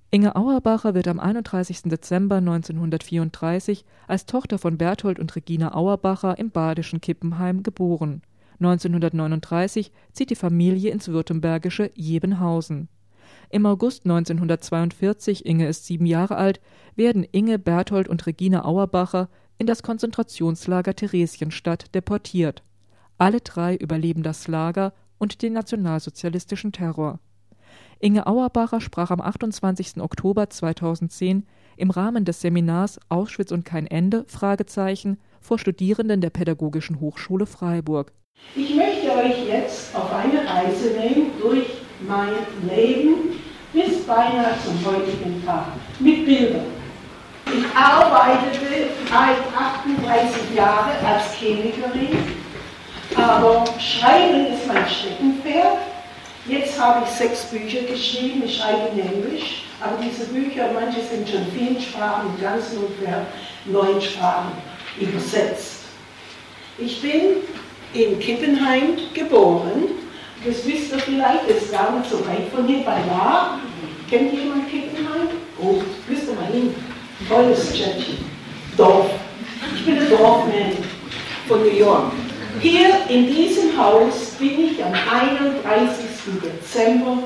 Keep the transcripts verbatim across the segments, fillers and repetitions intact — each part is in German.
Inge Auerbacher wird am einunddreißigsten Dezember neunzehnhundertvierunddreißig als Tochter von Berthold und Regina Auerbacher im badischen Kippenheim geboren. neunzehnhundertneununddreißig zieht die Familie ins württembergische Jebenhausen. Im August neunzehnhundertzweiundvierzig, Inge ist sieben Jahre alt, werden Inge, Berthold und Regina Auerbacher in das Konzentrationslager Theresienstadt deportiert. Alle drei überleben das Lager und den nationalsozialistischen Terror. Inge Auerbacher sprach am achtundzwanzigsten Oktober zweitausendzehn im Rahmen des Seminars Auschwitz und kein Ende? Fragezeichen vor Studierenden der Pädagogischen Hochschule Freiburg. Ich möchte euch jetzt auf eine Reise nehmen durch mein Leben bis beinahe zum heutigen Tag mit Bildern. Ich arbeitete achtunddreißig Jahre als Chemikerin, aber Schreiben ist mein Steckenpferd. Jetzt habe ich sechs Bücher geschrieben, ich schreibe in Englisch, aber diese Bücher, manche sind schon vielen Sprachen, im Ganzen ungefähr neun Sprachen übersetzt. Ich bin in Kippenheim geboren, das wisst ihr vielleicht, das ist gar nicht so weit von hier bei Lahr. Kennt jemand Kippenheim? Oh, wisst ihr mal hin, tolles Städtchen, Dorf. Ich bin ein Dorfmann von New York. Hier in diesem Haus bin ich am einunddreißigsten Dezember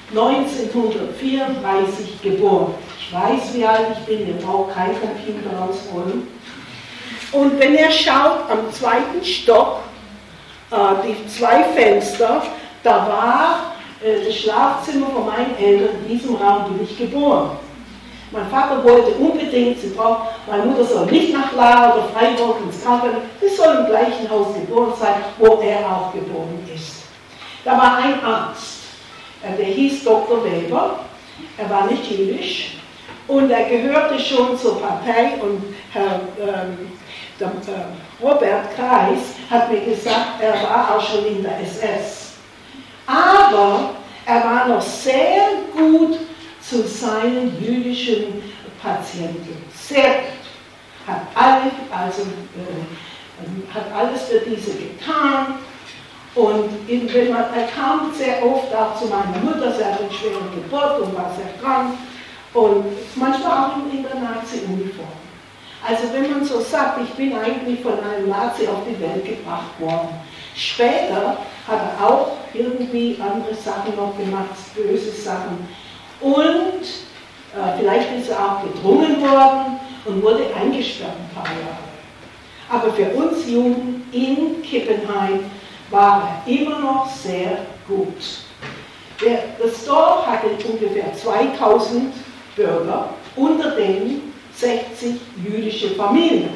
neunzehnhundertvierunddreißig geboren. Ich weiß, wie alt ich bin, ihr braucht kein Computer rausholen. Und wenn ihr schaut, am zweiten Stock, äh, die zwei Fenster, da war äh, das Schlafzimmer von meinen Eltern, in diesem Raum bin ich geboren. Mein Vater wollte unbedingt, sie braucht, meine Mutter soll nicht nach Lahr oder Freiburg ins Krankenhaus, sie soll im gleichen Haus geboren sein, wo er auch geboren ist. Da war ein Arzt, der hieß Doktor Weber, er war nicht jüdisch und er gehörte schon zur Partei und Herr ähm, der, äh, Robert Kreis hat mir gesagt, er war auch schon in der S S. Aber er war noch sehr gut zu seinen jüdischen Patienten. Sehr gut. Hat, alle, also, äh, hat alles für diese getan. Und wenn man, er kam sehr oft auch zu meiner Mutter, sie hatte eine schwere Geburt und war sehr krank. Und manchmal auch in der Nazi-Uniform. Also wenn man so sagt, ich bin eigentlich von einem Nazi auf die Welt gebracht worden. Später hat er auch irgendwie andere Sachen noch gemacht, böse Sachen. Und äh, vielleicht ist er auch gedrungen worden und wurde eingesperrt ein paar Jahre. Aber für uns Juden in Kippenheim war er immer noch sehr gut. Der, das Dorf hatte ungefähr zweitausend Bürger, unter denen sechzig jüdische Familien.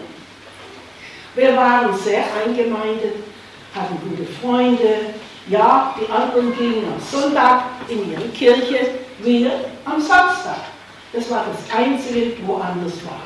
Wir waren sehr eingemeindet, hatten gute Freunde. Ja, die anderen gingen am Sonntag in ihre Kirche, wir am Samstag. Das war das Einzige, wo anders war.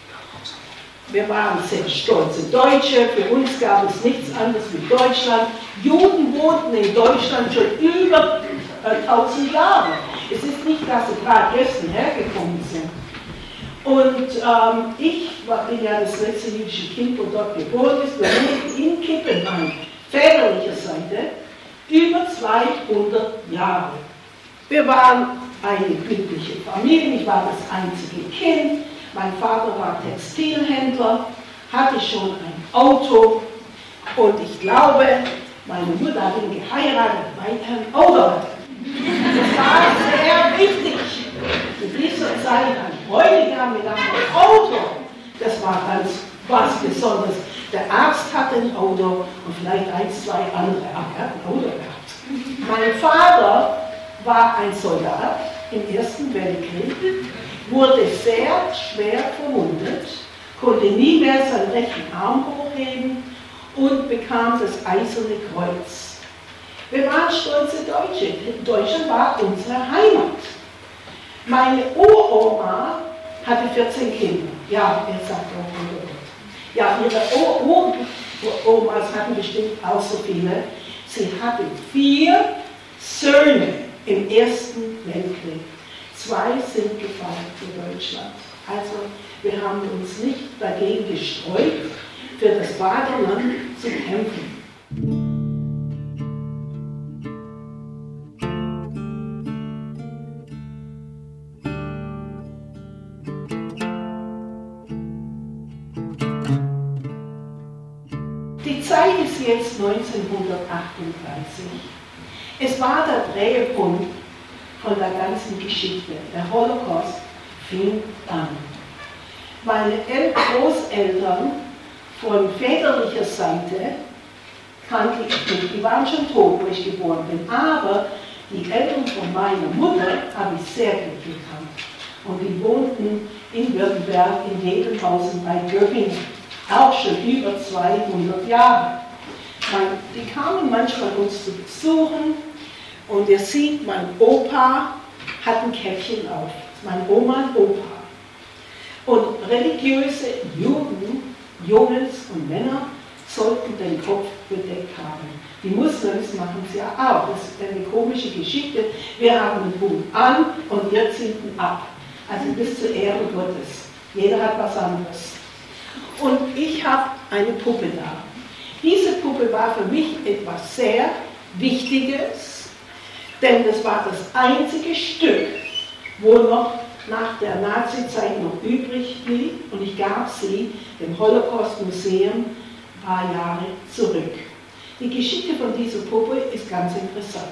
Wir waren sehr stolze Deutsche, für uns gab es nichts anderes wie Deutschland. Juden wohnten in Deutschland schon über äh, tausend Jahre. Es ist nicht, dass sie gerade gestern hergekommen sind. Und ähm, ich war, bin ja das letzte jüdische Kind, wo dort geboren ist, wir lebten in Kippenheim, väterlicher Seite, über zweihundert Jahre. Wir waren eine glückliche Familie, ich war das einzige Kind, mein Vater war Textilhändler, hatte schon ein Auto und ich glaube, meine Mutter hat ihn geheiratet, weil er ein Auto hatte. Das war sehr wichtig. In dieser Zeit ein Bräutigam mit einem Auto, das war ganz was Besonderes. Der Arzt hatte ein Auto und vielleicht ein, zwei andere, aber er hat ein Auto gehabt. Mein Vater war ein Soldat im Ersten Weltkrieg, wurde sehr schwer verwundet, konnte nie mehr seinen rechten Arm hochheben und bekam das Eiserne Kreuz. Wir waren stolze Deutsche. Deutschland war unsere Heimat. Meine Uroma hatte vierzehn Kinder. Ja, er sagt auch, oh Gott. Ja, ihre Uromas hatten bestimmt auch so viele. Sie hatte vier Söhne im Ersten Weltkrieg. Zwei sind gefallen für Deutschland. Also wir haben uns nicht dagegen gesträubt, für das Vaterland zu kämpfen. jetzt neunzehnhundertachtunddreißig. Es war der Drehpunkt von der ganzen Geschichte. Der Holocaust fing an. Meine Großeltern von väterlicher Seite kannte ich nicht. Die waren schon tot, wo ich geboren bin. Aber die Eltern von meiner Mutter habe ich sehr gut gekannt. Und die wohnten in Württemberg in Jedenhausen bei Göppingen. Auch schon über zweihundert Jahre. Die kamen manchmal uns zu besuchen und ihr seht, mein Opa hat ein Käppchen auf. Mein Oma und Opa. Und religiöse Juden, Jungs und Männer sollten den Kopf bedeckt haben. Die Muslims machen es ja auch. Das ist eine komische Geschichte. Wir haben den Hut an und wir ziehen ihn ab. Also bis zur Ehre Gottes. Jeder hat was anderes. Und ich habe eine Puppe da. Diese Puppe war für mich etwas sehr Wichtiges, denn das war das einzige Stück, wo noch nach der Nazizeit noch übrig blieb, und ich gab sie dem Holocaust-Museum ein paar Jahre zurück. Die Geschichte von dieser Puppe ist ganz interessant.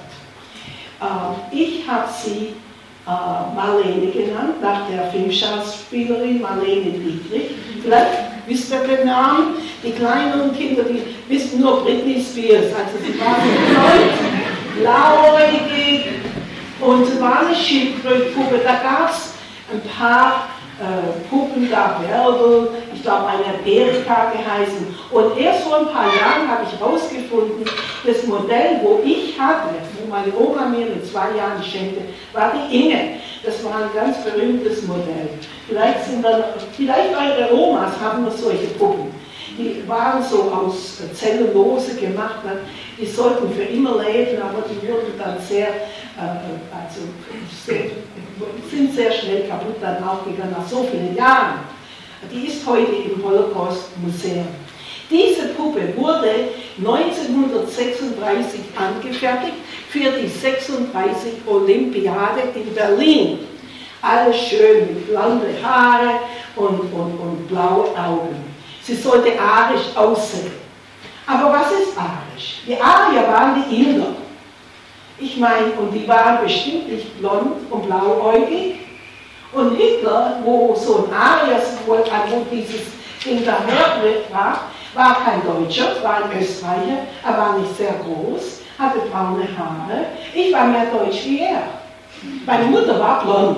Ich habe sie Marlene genannt, nach der Filmschauspielerin Marlene Dietrich. Vielleicht wisst ihr den Namen. Die kleineren Kinder, die wissen nur Britney Spears. Also sie war so blauäugig und sie war eine Schildkrötenpuppe. Da gab es ein paar äh, Puppen, da Bärbel, ich glaube eine hat Erika geheißen. Und erst vor ein paar Jahren habe ich herausgefunden, das Modell, wo ich hatte, wo meine Oma mir mit zwei Jahren schenkte, war die Inge. Das war ein ganz berühmtes Modell. Vielleicht, sind dann, vielleicht eure Omas haben noch solche Puppen. Die waren so aus Zellulose gemacht, die sollten für immer leben, aber die wurden dann sehr, äh, also sehr, sind sehr schnell kaputt dann auch gegangen, nach so vielen Jahren. Die ist heute im Holocaust-Museum. Diese Puppe wurde neunzehnhundertsechsunddreißig angefertigt für die sechsunddreißig Olympiade in Berlin. Alles schön mit blonden Haare und, und, und blaue Augen. Sie sollte arisch aussehen. Aber was ist arisch? Die Arier waren die Inder. Ich meine, und die waren bestimmt nicht blond und blauäugig. Und Hitler, wo so ein Arier-Symbol, wo dieses Ding daher war, war kein Deutscher, war ein Österreicher, er war nicht sehr groß, hatte braune Haare. Ich war mehr deutsch wie er. Meine Mutter war blond.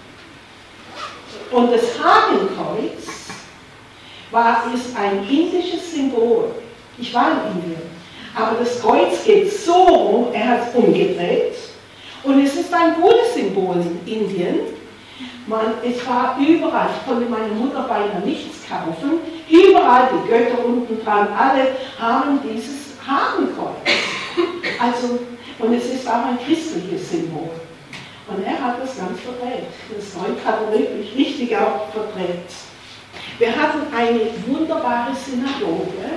Und das Hakenkreuz war, ist ein indisches Symbol. Ich war in Indien. Aber das Kreuz geht so rum, er hat es umgedreht. Und es ist ein gutes Symbol in Indien. Man, es war überall, ich konnte meine Mutter beinahe nichts kaufen. Überall die Götter unten dran, alle haben dieses Hakenkreuz. Also, und es ist auch ein christliches Symbol. Und er hat das ganz verdreht. Das Volk hat er wirklich richtig auch verdreht. Wir hatten eine wunderbare Synagoge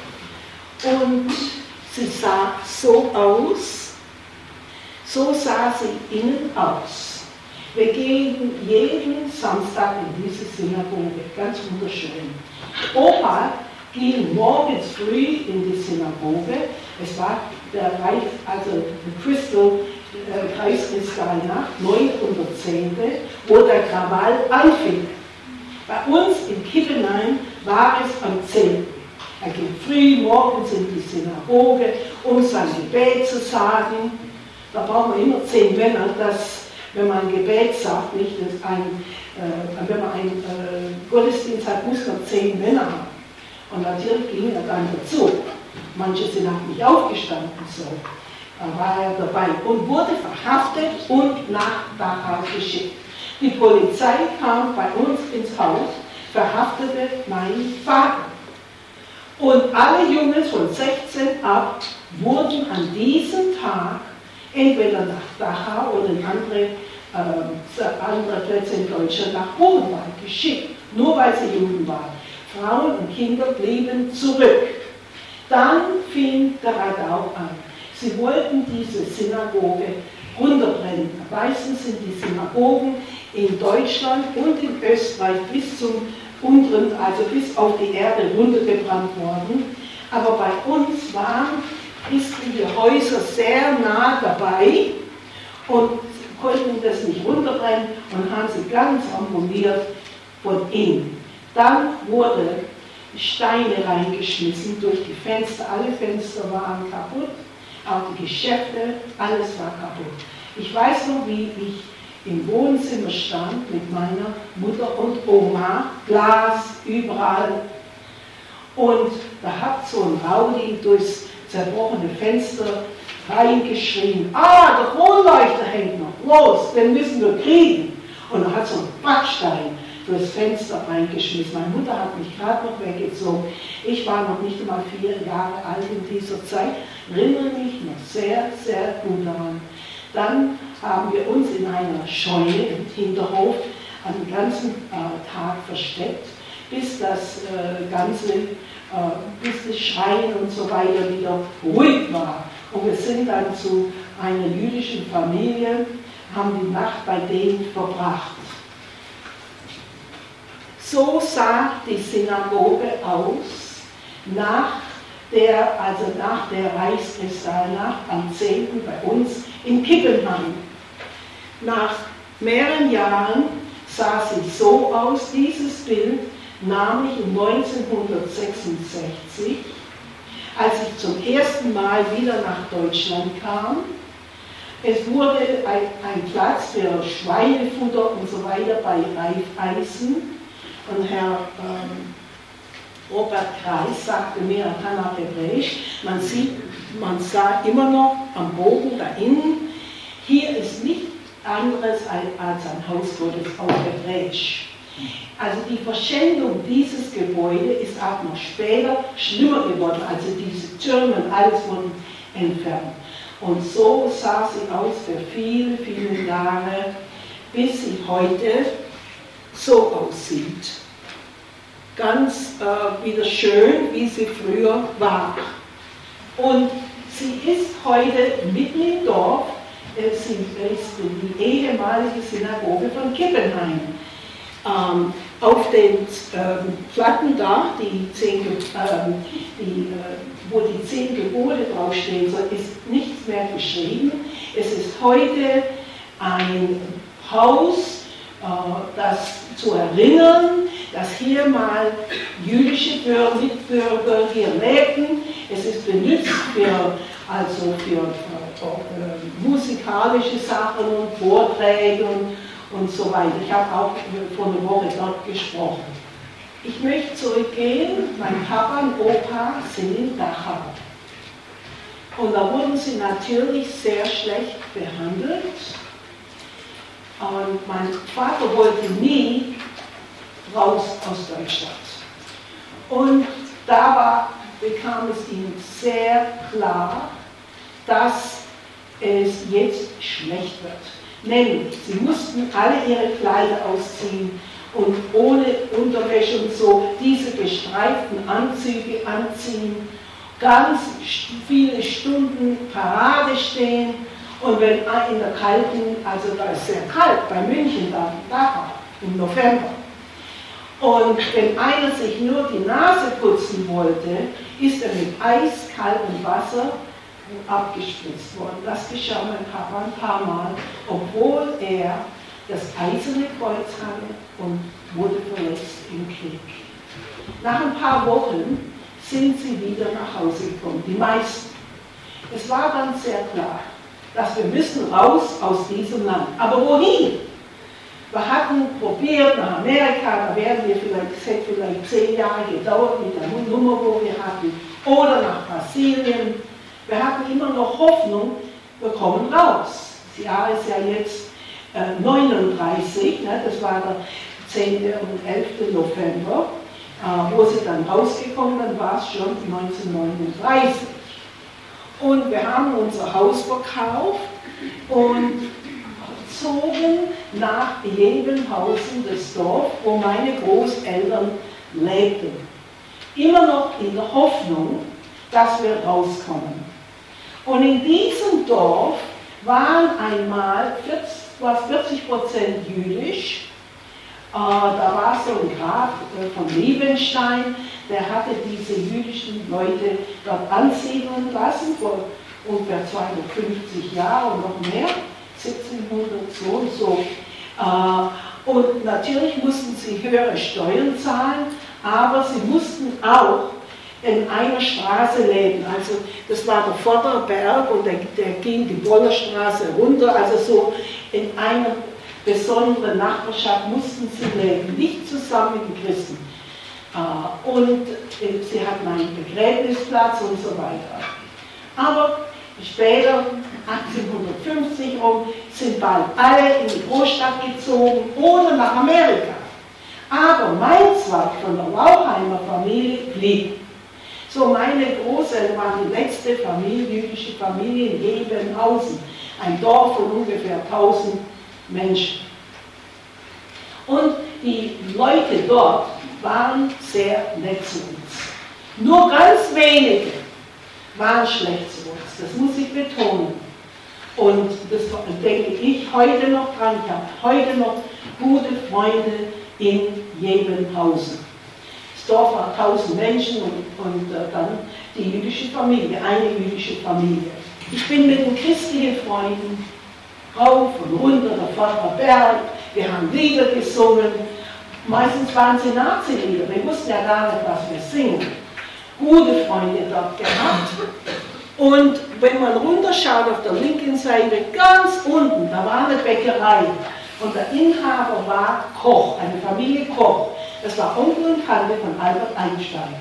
und sie sah so aus, so sah sie innen aus. Wir gehen jeden Samstag in diese Synagoge, ganz wunderschön. Opa ging morgens früh in die Synagoge, es war der Reich, also der Crystal äh, Kreiskristallnacht, neunhundertzehn, wo der Krawall anfing. Bei uns in Kippenheim war es am zehnten Er ging früh morgens in die Synagoge, um sein Gebet zu sagen. Da braucht man immer zehn Männer, dass, wenn man ein Gebet sagt, nicht, dass ein, äh, wenn man einen äh, Gottesdienst hat, muss man zehn Männer haben. Und natürlich ging er dann dazu. Manche sind auch nicht aufgestanden, so. Da war er dabei und wurde verhaftet und nach Dachau geschickt. Die Polizei kam bei uns ins Haus, verhaftete meinen Vater. Und alle Jungs von sechzehn ab wurden an diesem Tag entweder nach Dachau oder in andere, äh, andere Plätze in Deutschland nach Buchenwald geschickt, nur weil sie Juden waren. Frauen und Kinder blieben zurück. Dann fing der Radau an. Sie wollten diese Synagoge runterbrennen. Meistens sind die Synagogen in Deutschland und in Österreich bis zum unteren, also bis auf die Erde runtergebrannt worden. Aber bei uns waren christliche Häuser sehr nah dabei und konnten das nicht runterbrennen und haben sie ganz harmoniert von innen. Dann wurde Steine reingeschmissen durch die Fenster, alle Fenster waren kaputt, auch die Geschäfte, alles war kaputt. Ich weiß noch, wie ich im Wohnzimmer stand mit meiner Mutter und Oma, Glas überall. Und da hat so ein Rowdy durchs zerbrochene Fenster reingeschrien, ah, der Kronleuchter hängt noch, los, den müssen wir kriegen. Und er hat so einen Backstein durchs Fenster reingeschmissen. Meine Mutter hat mich gerade noch weggezogen. Ich war noch nicht einmal vier Jahre alt in dieser Zeit, erinnere mich noch sehr, sehr gut daran. Dann haben wir uns in einer Scheune im Hinterhof den ganzen äh, Tag versteckt, bis das äh, ganze, äh, bis das Schreien und so weiter wieder ruhig war. Und wir sind dann zu einer jüdischen Familie, haben die Nacht bei denen verbracht. So sah die Synagoge aus, nach der, also nach der Reichskristallnacht am zehnten bei uns in Kippenheim. Nach mehreren Jahren sah sie so aus, dieses Bild nahm ich neunzehnhundertsechsundsechzig, als ich zum ersten Mal wieder nach Deutschland kam. Es wurde ein, ein Platz für Schweinefutter und so weiter bei Raiffeisen. Und Herr ähm, Robert Kreis sagte mir, er kann auch Hebräisch, man sieht, man sah immer noch am Bogen da innen, hier ist nichts anderes als ein Haus Gottes auf Hebräisch. Also die Verschändung dieses Gebäudes ist auch noch später schlimmer geworden, also diese Türme und alles wurden entfernt. Und so sah sie aus für viele, viele Jahre, bis sie heute so aussieht. Ganz äh, wieder schön, wie sie früher war. Und sie ist heute mitten im Dorf, äh, sie ist die ehemalige Synagoge von Kippenheim. Ähm, auf den ähm, Platten da, die zehn, ähm, die, äh, wo die zehn Gebote draufstehen, so ist nichts mehr geschrieben. Es ist heute ein Haus, äh, das zu erinnern, dass hier mal jüdische Mitbürger hier lebten. Es ist benutzt für, also für äh, musikalische Sachen und Vorträge und, und so weiter. Ich habe auch vor einer Woche dort gesprochen. Ich möchte zurückgehen, mein Papa und Opa sind in Dachau. Und da wurden sie natürlich sehr schlecht behandelt. Und mein Vater wollte nie raus aus Deutschland. Und da war, bekam es ihnen sehr klar, dass es jetzt schlecht wird. Nämlich, sie mussten alle ihre Kleider ausziehen und ohne Unterwäsche und so diese gestreiften Anzüge anziehen, ganz viele Stunden Parade stehen. Und wenn in der kalten, also da ist sehr kalt, bei München da, da im November. Und wenn einer sich nur die Nase putzen wollte, ist er mit eiskaltem Wasser abgespritzt worden. Das geschah mein Papa ein paar Mal, obwohl er das Eiserne Kreuz hatte und wurde verletzt im Krieg. Nach ein paar Wochen sind sie wieder nach Hause gekommen, die meisten. Es war dann sehr klar, dass wir müssen raus aus diesem Land. Aber wohin? Wir hatten probiert nach Amerika, da werden wir vielleicht, es hätte vielleicht zehn Jahre gedauert mit der Nummer, wo wir hatten, oder nach Brasilien. Wir hatten immer noch Hoffnung, wir kommen raus. Das Jahr ist ja jetzt äh, neununddreißig, ne, das war der zehnten und elften November, äh, wo sie dann rausgekommen, dann war es schon neunzehnhundertneununddreißig. Und wir haben unser Haus verkauft und zogen nach Jebenhausen, das Dorf, wo meine Großeltern lebten. Immer noch in der Hoffnung, dass wir rauskommen. Und in diesem Dorf waren einmal vierzig Prozent jüdisch, Äh, da war so ein Graf äh, von Liebenstein, der hatte diese jüdischen Leute dort ansiedeln lassen, vor ungefähr zweihundertfünfzig Jahren und noch mehr, siebzehnhundert so und so. Äh, und natürlich mussten sie höhere Steuern zahlen, aber sie mussten auch in einer Straße leben. Also das war der Vorderberg und der, der ging die Bollerstraße runter, also so in einer besonderen Nachbarschaft mussten sie leben, nicht zusammen mit den Christen. Uh, und äh, sie hatten einen Begräbnisplatz und so weiter. Aber später, achtzehnhundertfünfzig rum, sind bald alle in die Großstadt gezogen oder nach Amerika. Aber mein Zweig von der Lauchheimer Familie blieb. So, meine Großeltern waren die letzte Familie, jüdische Familie in Ebenhausen, ein Dorf von ungefähr tausend Menschen. Und die Leute dort waren sehr nett zu uns. Nur ganz wenige waren schlecht zu uns, das muss ich betonen. Und das denke ich heute noch dran, ich habe heute noch gute Freunde in Jebenhausen. Das Dorf war tausend Menschen und, und äh, dann die jüdische Familie, eine jüdische Familie. Ich bin mit den christlichen Freunden rauf und runter, der Vater Berg, wir haben Lieder gesungen. Meistens waren sie Nazi-Lieder, wir wussten ja gar nicht, was wir singen. Gute Freunde dort gehabt. Und wenn man runterschaut auf der linken Seite, ganz unten, da war eine Bäckerei. Und der Inhaber war Koch, eine Familie Koch. Das war Onkel und Tante von Albert Einstein.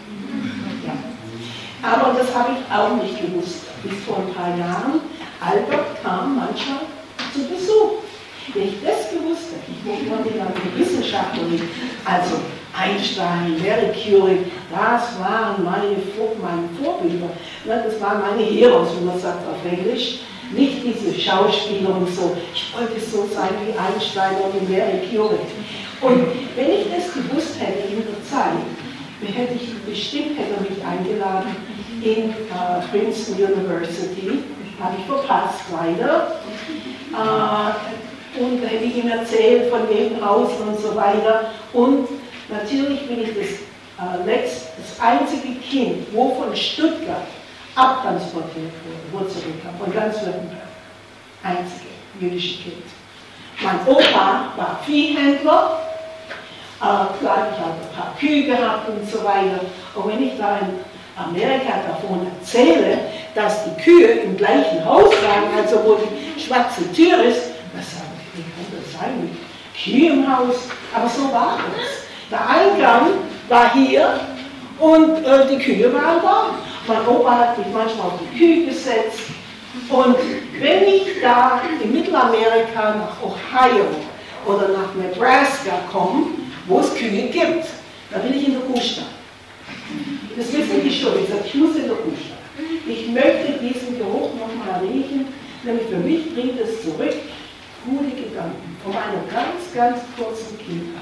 Ja. Aber das habe ich auch nicht gewusst. Bis vor ein paar Jahren. Albert kam manchmal zu Besuch. Wenn ich das gewusst hätte, ich wollte mal wieder eine Wissenschaftlerin, also Einstein, Marie Curie, das waren meine, Vor meine Vorbilder. Das waren meine Heroes, wie man sagt auf Englisch. Nicht diese Schauspieler und so. Ich wollte so sein wie Einstein oder Marie Curie. Und wenn ich das gewusst hätte in der Zeit, hätte ich bestimmt hätte er mich eingeladen in uh, Princeton University. Habe ich verpasst, leider. Uh, Und da hätte ich ihm erzählt von Jebenhausen und so weiter. Und natürlich bin ich das, äh, letzt, das einzige Kind, wo von Stuttgart abtransportiert wurde, wo zurückkam, von ganz Württemberg. Einzige jüdische Kind. Mein Opa war Viehhändler, äh, klar, ich habe ein paar Kühe gehabt und so weiter. Und wenn ich da in Amerika davon erzähle, dass die Kühe im gleichen Haus waren, also wo die schwarze Tür ist, das sage ich, wie kann das sein, mit Kühe im Haus? Aber so war es. Der Eingang war hier und äh, die Kühe waren da. Mein Opa hat mich manchmal auf die Kühe gesetzt. Und wenn ich da in Mittelamerika nach Ohio oder nach Nebraska komme, wo es Kühe gibt, da bin ich in der Kuhstall. Das wissen die schon. Ich sage, ich muss in der Kuhstall. Ich möchte diesen Geruch nochmal riechen, nämlich für mich bringt es zurück gute Gedanken von einer ganz, ganz kurzen Kindheit.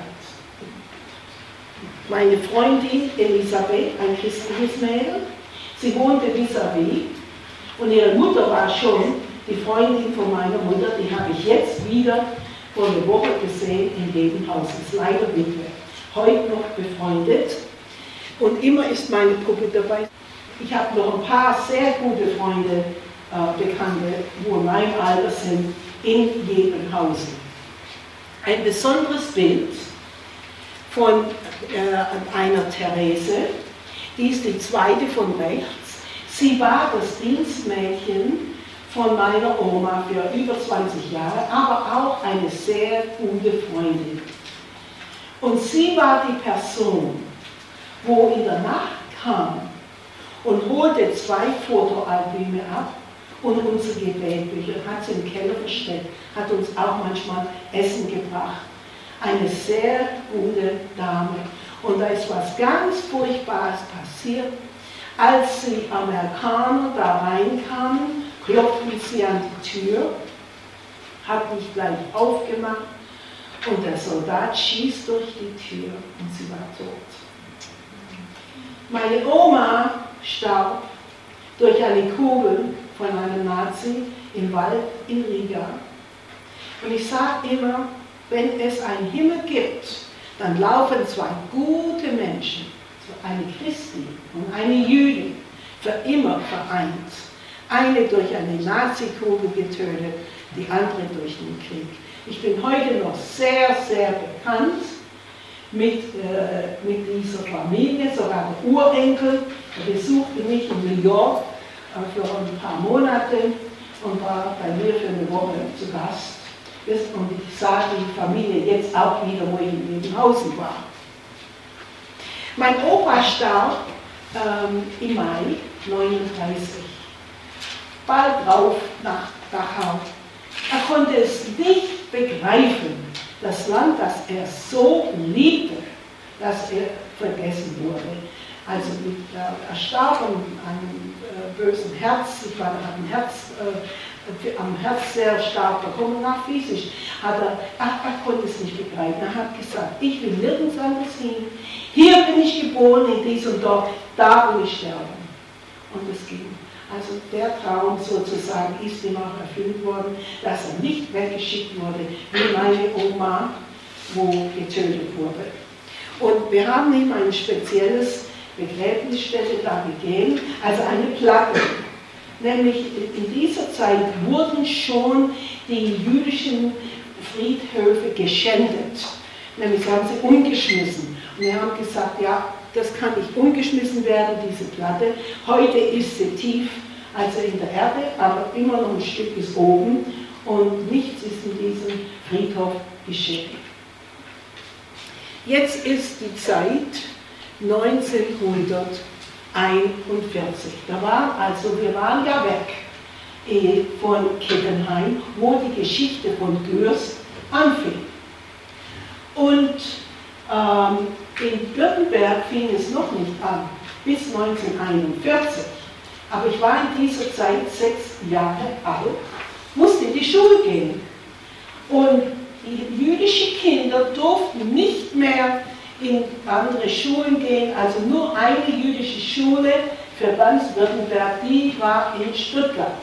Meine Freundin Elisabeth, ein christliches Mädel, sie wohnte vis-à-vis und ihre Mutter war schon die Freundin von meiner Mutter, die habe ich jetzt wieder vor einer Woche gesehen in Jebenhaus. Ist leider Witwe, heute noch befreundet und immer ist meine Puppe dabei. Ich habe noch ein paar sehr gute Freunde, äh, Bekannte, wo in meinem Alter sind, in Jebenhausen. Ein besonderes Bild von äh, einer Therese, die ist die zweite von rechts. Sie war das Dienstmädchen von meiner Oma für über zwanzig Jahre, aber auch eine sehr gute Freundin. Und sie war die Person, wo in der Nacht kam und holte zwei Fotoalbüme ab und unsere Gebetbücher, hat sie im Keller versteckt, hat uns auch manchmal Essen gebracht. Eine sehr gute Dame. Und da ist was ganz Furchtbares passiert. Als die Amerikaner da reinkamen, klopften sie an die Tür, hat nicht gleich aufgemacht und der Soldat schießt durch die Tür und sie war tot. Meine Oma starb durch eine Kugel von einem Nazi im Wald in Riga. Und ich sage immer, wenn es einen Himmel gibt, dann laufen zwei gute Menschen, eine Christin und eine Jüdin, für immer vereint. Eine durch eine Nazikugel getötet, die andere durch den Krieg. Ich bin heute noch sehr, sehr bekannt mit, äh, mit dieser Familie, sogar der Urenkel. Er besuchte mich in New York äh, für ein paar Monate und war bei mir für eine Woche zu Gast. Und ich sah die Familie jetzt auch wieder, wo ich in Nebenhausen war. Mein Opa starb ähm, im Mai neununddreißig, bald drauf nach Dachau. Er konnte es nicht begreifen, das Land, das er so liebte, dass er vergessen wurde. Also er starb an einem äh, bösen Herz, ich war ein Herz, äh, am Herz sehr stark bekommen, nach physisch. Hat er, ach, er konnte es nicht begreifen. Er hat gesagt, ich will nirgends anders hin. Hier bin ich geboren, in diesem Dorf, da will ich sterben. Und es ging. Also der Traum sozusagen ist ihm auch erfüllt worden, dass er nicht weggeschickt wurde, wie meine Oma, wo getötet wurde. Und wir haben ihm ein spezielles Begräbnisstätte da gegeben, also eine Platte. Nämlich in dieser Zeit wurden schon die jüdischen Friedhöfe geschändet. Nämlich haben sie umgeschmissen. Und wir haben gesagt, ja, das kann nicht umgeschmissen werden, diese Platte. Heute ist sie tief, also in der Erde, aber immer noch ein Stück bis oben und nichts ist in diesem Friedhof geschädigt. Jetzt ist die Zeit neunzehnhunderteinundvierzig. Da war, also wir waren ja weg von Kippenheim, wo die Geschichte von Gürs anfing. Und ähm, in Württemberg fing es noch nicht an, bis neunzehnhunderteinundvierzig. Aber ich war in dieser Zeit sechs Jahre alt, musste in die Schule gehen. Und die jüdischen Kinder durften nicht mehr in andere Schulen gehen, also nur eine jüdische Schule für ganz Württemberg, die war in Stuttgart.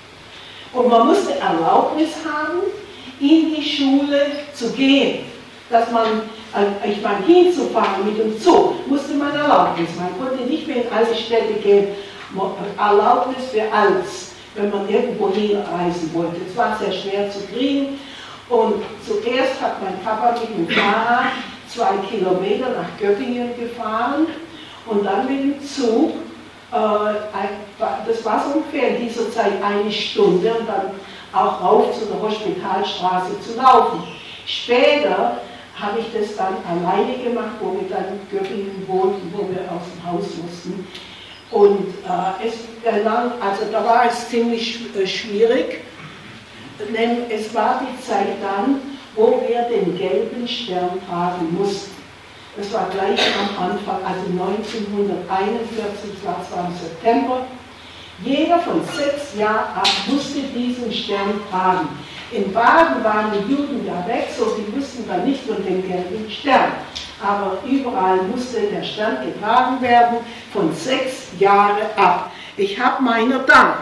Und man musste Erlaubnis haben, in die Schule zu gehen. Dass man, ich meine, hinzufahren mit dem Zug, musste man Erlaubnis. Man konnte nicht mehr in alle Städte gehen. Erlaubnis für alles, wenn man irgendwo hinreisen wollte. Es war sehr schwer zu kriegen. Und zuerst hat mein Papa mit dem Fahrrad zwei Kilometer nach Göttingen gefahren und dann mit dem Zug, äh, das war so ungefähr in dieser Zeit eine Stunde und dann auch rauf zu der Hospitalstraße zu laufen. Später habe ich das dann alleine gemacht, wo wir dann in Göttingen wohnten, wo wir aus dem Haus mussten. Und äh, es, also da war es ziemlich äh, schwierig, denn es war die Zeit dann, wo wir den gelben Stern tragen mussten. Das war gleich am Anfang, also neunzehnhunderteinundvierzig, das war zwar im September. Jeder von sechs Jahren ab musste diesen Stern tragen. In Baden waren die Juden ja weg, so die wussten dann nicht von dem gelben Stern. Aber überall musste der Stern getragen werden, von sechs Jahren ab. Ich habe meiner da,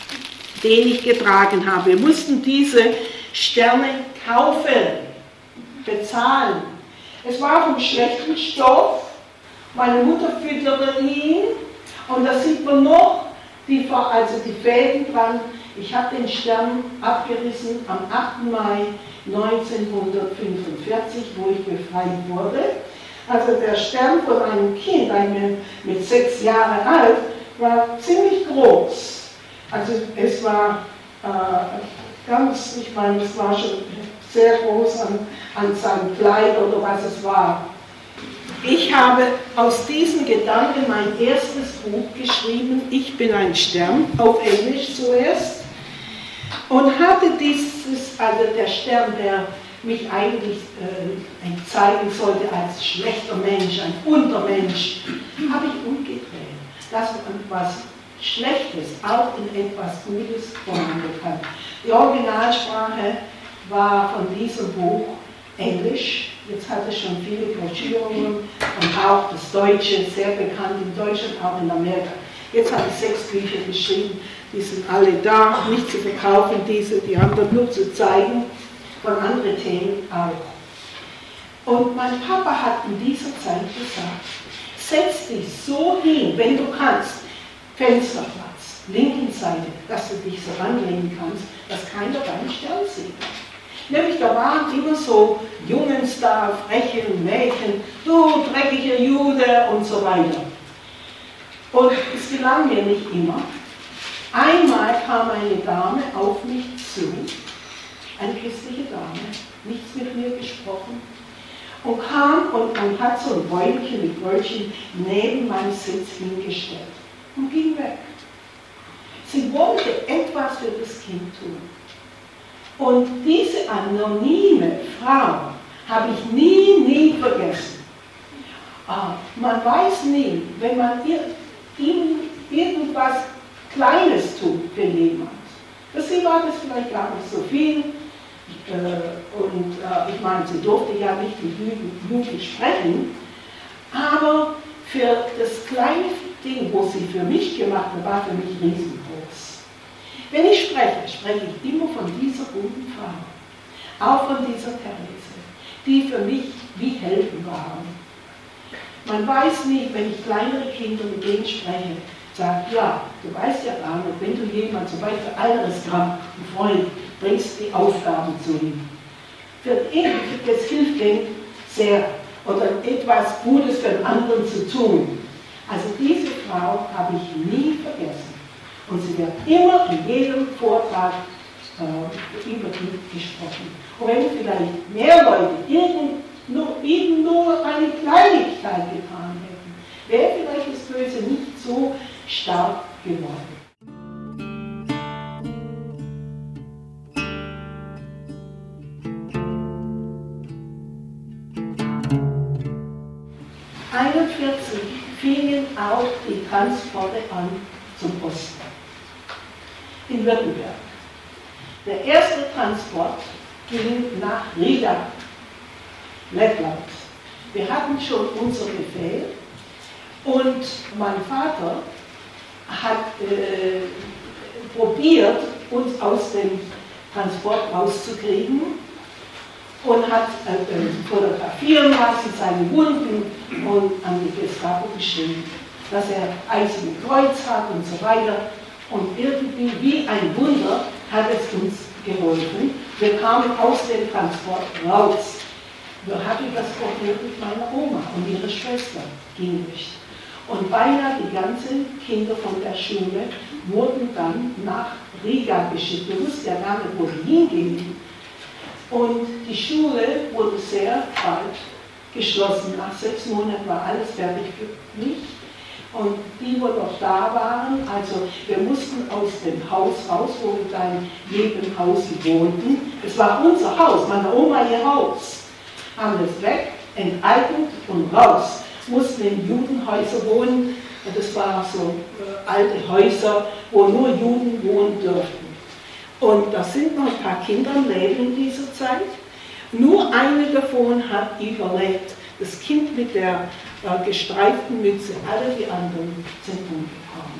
den ich getragen habe. Wir mussten diese Sterne kaufen, bezahlen. Es war vom schlechten Stoff. Meine Mutter fütterte ihn und da sieht man noch die, also die Fäden dran. Ich habe den Stern abgerissen am achten Mai neunzehnhundertfünfundvierzig, wo ich befreit wurde. Also der Stern von einem Kind, einem mit sechs Jahren alt, war ziemlich groß. Also es war äh, ganz, ich meine, es war schon sehr groß an, an seinem Kleid oder was es war. Ich habe aus diesen Gedanken mein erstes Buch geschrieben, Ich bin ein Stern, auf Englisch zuerst. Und hatte dieses, also der Stern, der mich eigentlich äh, zeigen sollte als schlechter Mensch, ein Untermensch, habe ich umgedreht. Dass etwas Schlechtes auch in etwas Gutes verwandeln kann. Die Originalsprache war von diesem Buch Englisch. Jetzt hat es schon viele Broschüren und auch das Deutsche, sehr bekannt in Deutschland, auch in Amerika. Jetzt habe ich sechs Bücher geschrieben, die sind alle da, nicht zu verkaufen, diese, die anderen nur zu zeigen, von anderen Themen auch. Und mein Papa hat in dieser Zeit gesagt, setz dich so hin, wenn du kannst, Fensterplatz, linken Seite, dass du dich so ranlegen kannst, dass keiner deinen Stern sieht. Nämlich da waren immer so Jungs da, freche Mädchen, du dreckiger Jude und so weiter. Und es gelang mir nicht immer. Einmal kam eine Dame auf mich zu, eine christliche Dame, nichts mit mir gesprochen, und kam und, und hat so ein Bäumchen mit Brötchen neben meinen Sitz hingestellt und ging weg. Sie wollte etwas für das Kind tun. Und diese anonyme Frau habe ich nie, nie vergessen. Ah, man weiß nie, wenn man ihnen irgendwas Kleines tut für jemand. Für sie war das vielleicht gar nicht so viel. Äh, und äh, ich meine, sie durfte ja nicht mit Juden sprechen. Aber für das kleine Ding, wo sie für mich gemacht hat, war für mich riesengroß. Wenn ich spreche, spreche ich immer von dieser guten Frau. Auch von dieser Therese, die für mich wie Helden waren. Man weiß nicht, wenn ich kleinere Kinder mit denen spreche, sagt, ja, du weißt ja gar nicht, wenn du jemand, zum Beispiel anderes krank, ein Freund, bringst die Aufgaben zu ihm. Für ihn, das hilft ihm sehr, oder etwas Gutes für den anderen zu tun. Also diese Frau habe ich nie vergessen. Und sie wird immer in jedem Vortrag äh, über die gesprochen. Und wenn vielleicht mehr Leute irgend, nur, eben nur eine Kleinigkeit getan hätten, wäre vielleicht das Böse nicht so stark geworden. einundvierzig fingen auch die Transporte an zum Osten, in Württemberg. Der erste Transport ging nach Riga, Lettland. Wir hatten schon unseren Befehl und mein Vater hat äh, probiert, uns aus dem Transport rauszukriegen und hat äh, fotografieren lassen, seine Wunden und an die Gestapo geschrieben, dass er Eiserne Kreuz hat und so weiter. Und irgendwie, wie ein Wunder, hat es uns geholfen. Wir kamen aus dem Transport raus. Wir hatten das Problem mit meiner Oma und ihrer Schwester, ging nicht. Und beinahe die ganzen Kinder von der Schule wurden dann nach Riga geschickt. Wir wussten ja gar nicht, wo sie hingehen. Und die Schule wurde sehr bald geschlossen. Nach sechs Monaten war alles fertig für mich. Und die, wo noch da waren, also wir mussten aus dem Haus raus, wo wir dann in jedem Haus wohnten. Es war unser Haus, meine Oma ihr Haus. Haben es weg, enteignet und raus. Mussten in Judenhäuser wohnen. Und das waren so äh, alte Häuser, wo nur Juden wohnen durften. Und da sind noch ein paar Kinder am Leben in dieser Zeit. Nur eine davon hat überlebt. Das Kind mit der äh, gestreiften Mütze, alle die anderen sind umgekommen.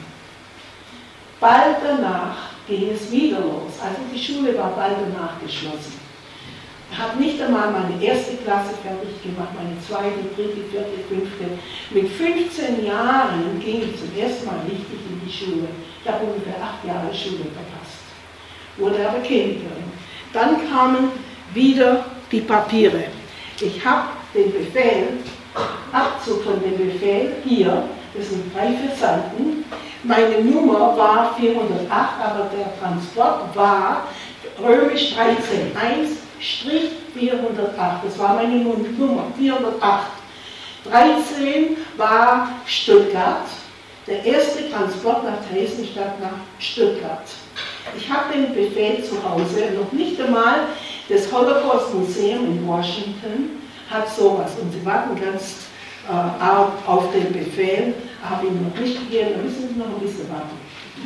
Bald danach ging es wieder los. Also die Schule war bald danach geschlossen. Ich habe nicht einmal meine erste Klasse fertig gemacht, meine zweite, dritte, vierte, fünfte. Mit fünfzehn Jahren ging ich zum ersten Mal richtig in die Schule. Ich habe ungefähr acht Jahre Schule verpasst. Wurde aber Chemikerin. Dann kamen wieder die Papiere. Ich habe den Befehl, Abzug von dem Befehl, hier, das sind drei, vier Seiten. Meine Nummer war vierhundertacht, aber der Transport war römisch dreizehn eins vierhundertacht. Das war meine Nummer, vierhundertacht. dreizehn war Stuttgart. Der erste Transport nach Theresienstadt nach Stuttgart. Ich habe den Befehl zu Hause, noch nicht einmal das Holocaust Museum in Washington hat sowas und sie warten ganz äh, auf, auf den Befehl, habe ihn noch nicht gegeben, da müssen Sie noch ein bisschen warten.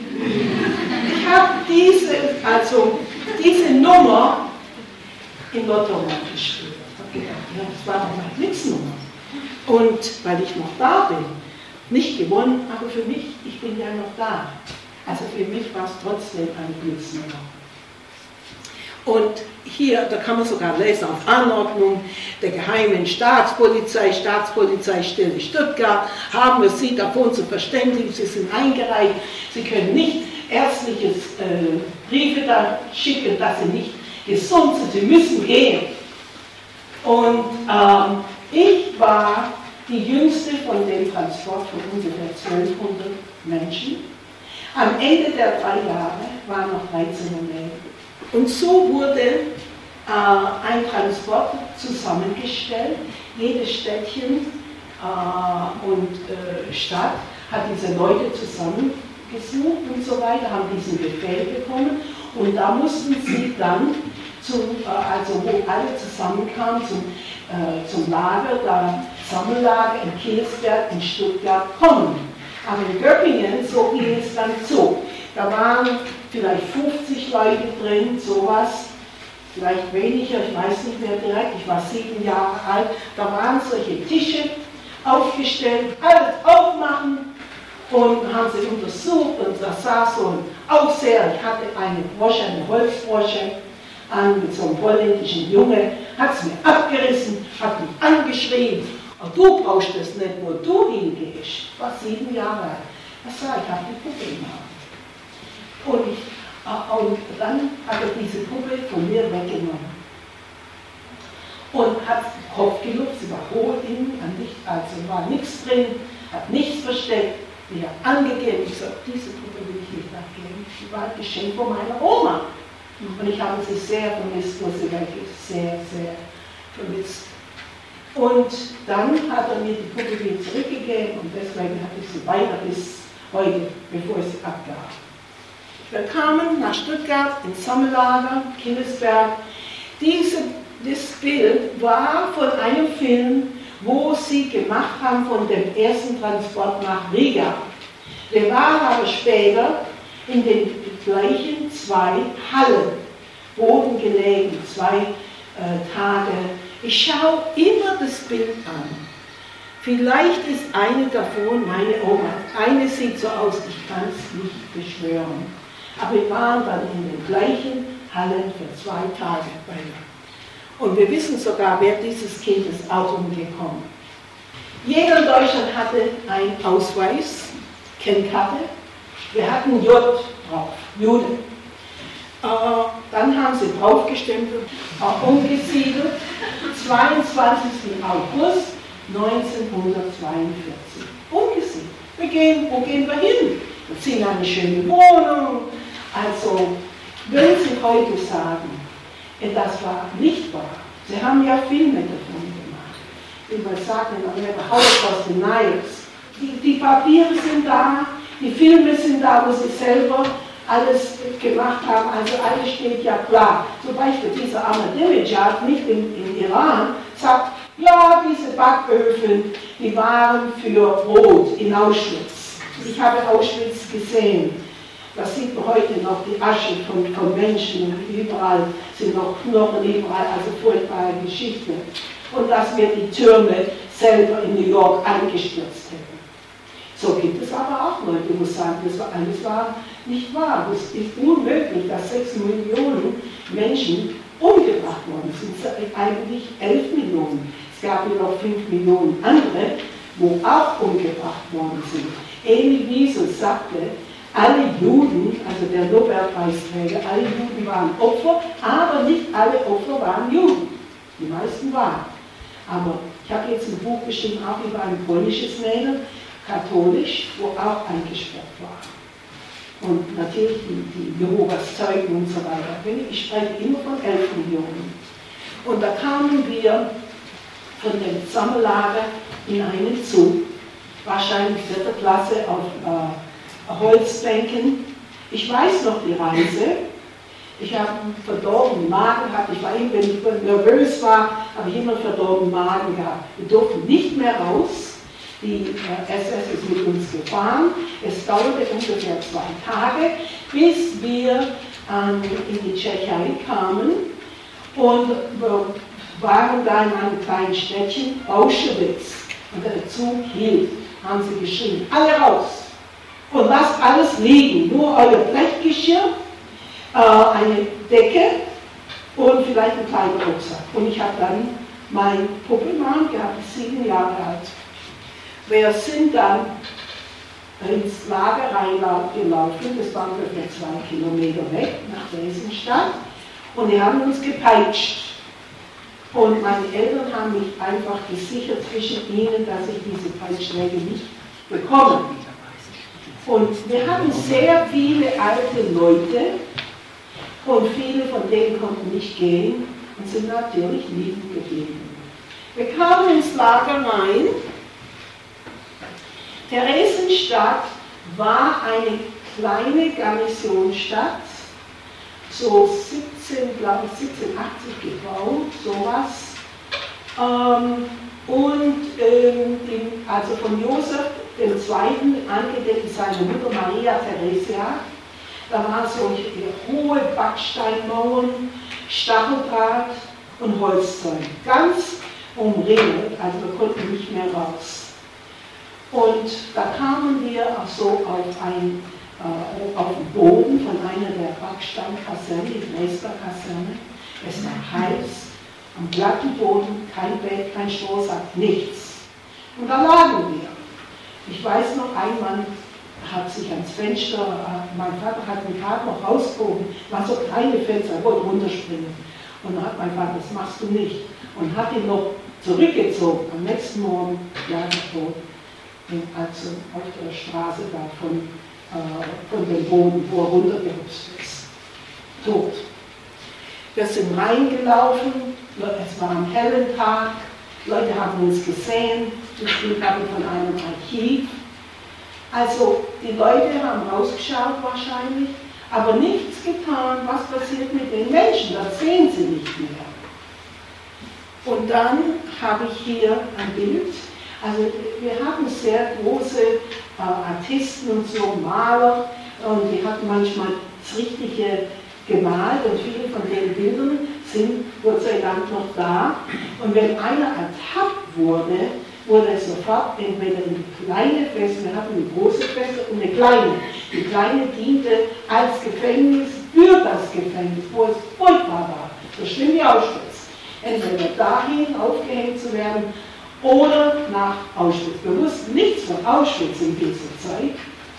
Ich habe diese, also diese Nummer im Lotto gespielt. Ich habe gedacht, ja, das war doch meine Glücksnummer. Und weil ich noch da bin, nicht gewonnen, aber für mich, ich bin ja noch da. Also für mich war es trotzdem eine Glücksnummer. Und hier, da kann man sogar lesen, auf Anordnung der geheimen Staatspolizei, Staatspolizeistelle Stuttgart, haben wir Sie davon zu verständigen, Sie sind eingereicht, Sie können nicht ärztliches äh, Briefe da schicken, dass Sie nicht gesund sind, Sie müssen gehen. Und ähm, ich war die jüngste von dem Transport von ungefähr zwölfhundert Menschen. Am Ende der drei Jahre waren noch dreizehn mehr. Und so wurde äh, ein Transport zusammengestellt. Jedes Städtchen äh, und äh, Stadt hat diese Leute zusammengesucht und so weiter, haben diesen Befehl bekommen. Und da mussten sie dann, zum, äh, also wo alle zusammenkamen, zum, äh, zum Lager, da Sammellager in Killesberg, in Stuttgart kommen. Aber in Göppingen, so ging es dann zu. Da waren vielleicht fünfzig Leute drin, sowas, vielleicht weniger, ich weiß nicht mehr direkt, ich war sieben Jahre alt. Da waren solche Tische aufgestellt, alles aufmachen und haben sie untersucht und da saß so ein Aufseher, ich hatte eine Brosche, eine Holzbrosche an mit so einem holländischen Junge, hat es mir abgerissen, hat mich angeschrien. Und du brauchst das nicht, wo du hingehst. Ich war sieben Jahre alt. Ich sage, ich habe die Puppe im Arm. Und, ich, und dann hat er diese Puppe von mir weggenommen. Und hat den Kopf gelupft, sie war hohl innen, also war nichts drin, hat nichts versteckt. Die hat angegeben, ich sage, diese Puppe will ich nicht abgeben. Die war ein Geschenk von meiner Oma. Und ich habe sie sehr vermisst, wo sie weg ist. Sehr, sehr vermisst. Und dann hat er mir die Puppe wieder zurückgegeben und deswegen hatte ich sie weiter bis heute, bevor ich sie abgab. Wir kamen nach Stuttgart ins Sammellager, Killesberg. Diese, das Bild war von einem Film, wo sie gemacht haben von dem ersten Transport nach Riga. Wir waren aber später in den gleichen zwei Hallen, Boden gelegen, zwei äh, Tage. Ich schaue immer das Bild an. Vielleicht ist eine davon meine Oma. Eine sieht so aus, ich kann es nicht beschwören. Aber wir waren dann in den gleichen Hallen für zwei Tage beide. Und wir wissen sogar, wer dieses Kind ist auch umgekommen. Jeder in Deutschland hatte einen Ausweis, Kennkarte. Wir hatten J drauf, Jude. Äh, dann haben sie draufgestempelt, äh, umgesiedelt, zweiundzwanzigsten August neunzehnhundertzweiundvierzig. Umgesiedelt. Wir gehen, wo gehen wir hin? Wir ziehen eine schöne Wohnung. Also, wenn Sie heute sagen, das war nicht wahr, Sie haben ja Filme davon gemacht. Wie man sagt in Amerika, Holocaust Deniers. Die, die Papiere sind da, die Filme sind da, wo Sie selber alles gemacht haben, also alles steht ja klar. Zum Beispiel dieser Ahmadinejad, nicht in, in Iran, sagt, ja, diese Backöfen, die waren für Brot in Auschwitz. Ich habe Auschwitz gesehen. Da sieht man heute noch die Asche von, von Menschen, überall sind noch Knochen, überall, also furchtbare Geschichte. Und dass wir die Türme selber in New York eingestürzt hätten. So gibt es aber auch Leute, die sagen, das war alles war nicht wahr. Es ist unmöglich, dass sechs Millionen Menschen umgebracht worden sind. Es sind eigentlich elf Millionen. Es gab ja noch fünf Millionen andere, wo auch umgebracht worden sind. Elie Wiesel sagte, alle Juden, also der Nobelpreisträger, alle Juden waren Opfer, aber nicht alle Opfer waren Juden. Die meisten waren. Aber ich habe jetzt ein Buch geschrieben, auch über ein polnisches Mädel, katholisch, wo auch eingesperrt war. Und natürlich die, die Jehovas Zeugen und so weiter. Ich spreche immer von elf Millionen. Und da kamen wir von dem Sammellager in einen Zug, wahrscheinlich vierte Klasse auf äh, Holzbänken. Ich weiß noch die Reise. Ich habe einen verdorbenen Magen gehabt. Ich war eben, wenn ich nervös war, habe ich immer einen verdorbenen Magen gehabt. Wir durften nicht mehr raus. Die äh, S S ist mit uns gefahren. Es dauerte ungefähr zwei Tage, bis wir ähm, in die Tschechei kamen und äh, waren da in einem kleinen Städtchen, Auschwitz. Und der Zug hielt, haben sie geschrien, alle raus und lasst alles liegen, nur euer Blechgeschirr, äh, eine Decke und vielleicht ein kleiner Rucksack. Und ich habe dann mein Puppelmann gehabt, sieben Jahre alt. Wir sind dann ins Lager reingelaufen, das war ungefähr zwei Kilometer weg, nach Dresdenstadt, und die haben uns gepeitscht. Und meine Eltern haben mich einfach gesichert zwischen ihnen, dass ich diese Peitschläge nicht bekomme. Und wir hatten sehr viele alte Leute und viele von denen konnten nicht gehen und sind natürlich liegen geblieben. Wir kamen ins Lager rein. Theresienstadt war eine kleine Garnisonsstadt, so siebzehn, glaube ich, siebzehnhundertachtzig gebaut, sowas. Ähm, und ähm, den, also von Josef dem Zweiten angedeckt seine Mutter Maria Theresia. Da waren solche hohe Backsteinmauern, Stacheldraht und Holzzeug. Ganz umringelt, also wir konnten nicht mehr raus. Und da kamen wir auch so auf, ein, äh, auf den Boden von einer der Backsteinkasernen, die Dresdner Kaserne. Es war heiß, am glatten Boden, kein Bett, kein Strohsack, nichts. Und da lagen wir. Ich weiß noch, ein Mann hat sich ans Fenster, mein Vater hat den Tag noch rausgehoben, war so kleine Fenster, er wollte runterspringen. Und dann hat mein Vater, das machst du nicht. Und hat ihn noch zurückgezogen. Am nächsten Morgen lag er tot. Also auf der Straße da von, äh, von dem Boden, wo er runtergehüpft ist. Tot. Wir sind reingelaufen, es war am hellen Tag, Leute haben uns gesehen, wir kamen von einem Archiv. Also die Leute haben rausgeschaut wahrscheinlich, aber nichts getan, was passiert mit den Menschen, das sehen sie nicht mehr. Und dann habe ich hier ein Bild. Also wir hatten sehr große äh, Artisten und so, Maler, und die hatten manchmal das Richtige gemalt und viele von den Bildern sind Gott sei Dank noch da. Und wenn einer ertappt wurde, wurde er sofort entweder in die kleine Feste, wir hatten eine große Feste und eine kleine. Die kleine diente als Gefängnis für das Gefängnis, wo es furchtbar war, so schlimm wie Auschwitz. Entweder dahin aufgehängt zu werden, oder nach Auschwitz. Wir wussten nichts von Auschwitz in dieser Zeit.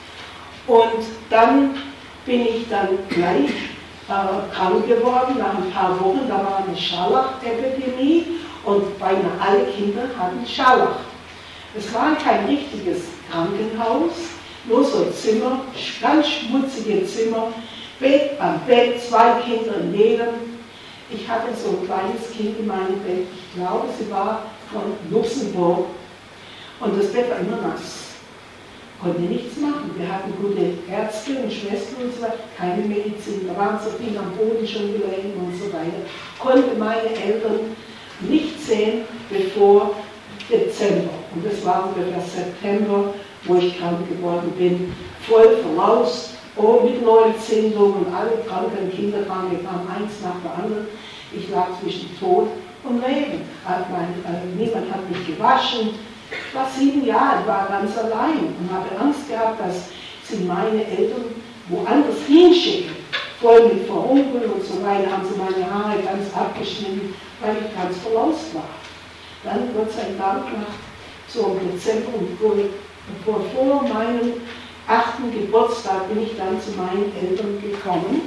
Und dann bin ich dann gleich äh, krank geworden, nach ein paar Wochen. Da war eine Scharlach-Epidemie und beinahe alle Kinder hatten Scharlach. Es war kein richtiges Krankenhaus, nur so Zimmer, ganz schmutzige Zimmer, Bett am Bett, zwei Kinder in jedem. Ich hatte so ein kleines Kind in meinem Bett, ich glaube, sie war von Luxemburg, und das Bett war immer nass. Konnte nichts machen. Wir hatten gute Ärzte und Schwestern und so weiter, keine Medizin. Da waren so viele am Boden schon gelegen und so weiter. Konnte meine Eltern nicht sehen, bevor Dezember. Und das war ungefähr September, wo ich krank geworden bin. Voll voraus, oh, mit Neuentzündung und alle kranken Kinder kamen, kamen eins nach der anderen. Ich lag zwischen Tod und Leben. Also, niemand hat mich gewaschen. Ich war sieben Jahre alt, war ganz allein und habe Angst gehabt, dass sie meine Eltern woanders hinschicken. Voll mit Verhunkeln und so weiter, haben sie meine Haare ganz abgeschnitten, weil ich ganz verlaust war. Dann, Gott sei Dank, nach so im Dezember und vor, vor meinem achten Geburtstag bin ich dann zu meinen Eltern gekommen.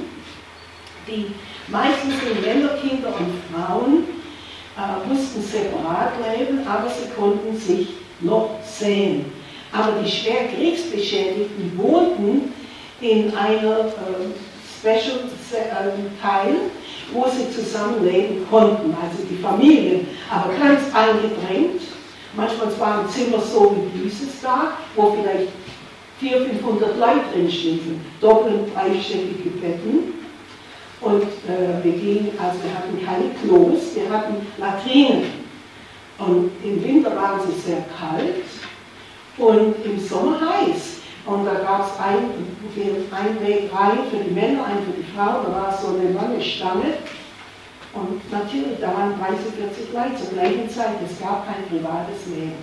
Die meisten sind Männerkinder und Frauen, äh, mussten separat leben, aber sie konnten sich noch sehen. Aber die schwer Kriegsbeschädigten wohnten in einer äh, Special äh, Teil, wo sie zusammenleben konnten, also die Familien, aber ganz eingedrängt. Manchmal war ein Zimmer so wie dieses da, wo vielleicht vierhundert, fünfhundert Leute drin schliefen, doppelt und dreistöckige Betten. Und äh, wir gingen, also wir hatten keine Klos, wir hatten Latrinen. Und im Winter waren sie sehr kalt und im Sommer heiß. Und da gab es einen ein Weg rein für die Männer, einen für die Frau, da war so eine lange Stange. Und natürlich, da waren dreißig, vierzig Leute zur gleichen Zeit, es gab kein privates Leben.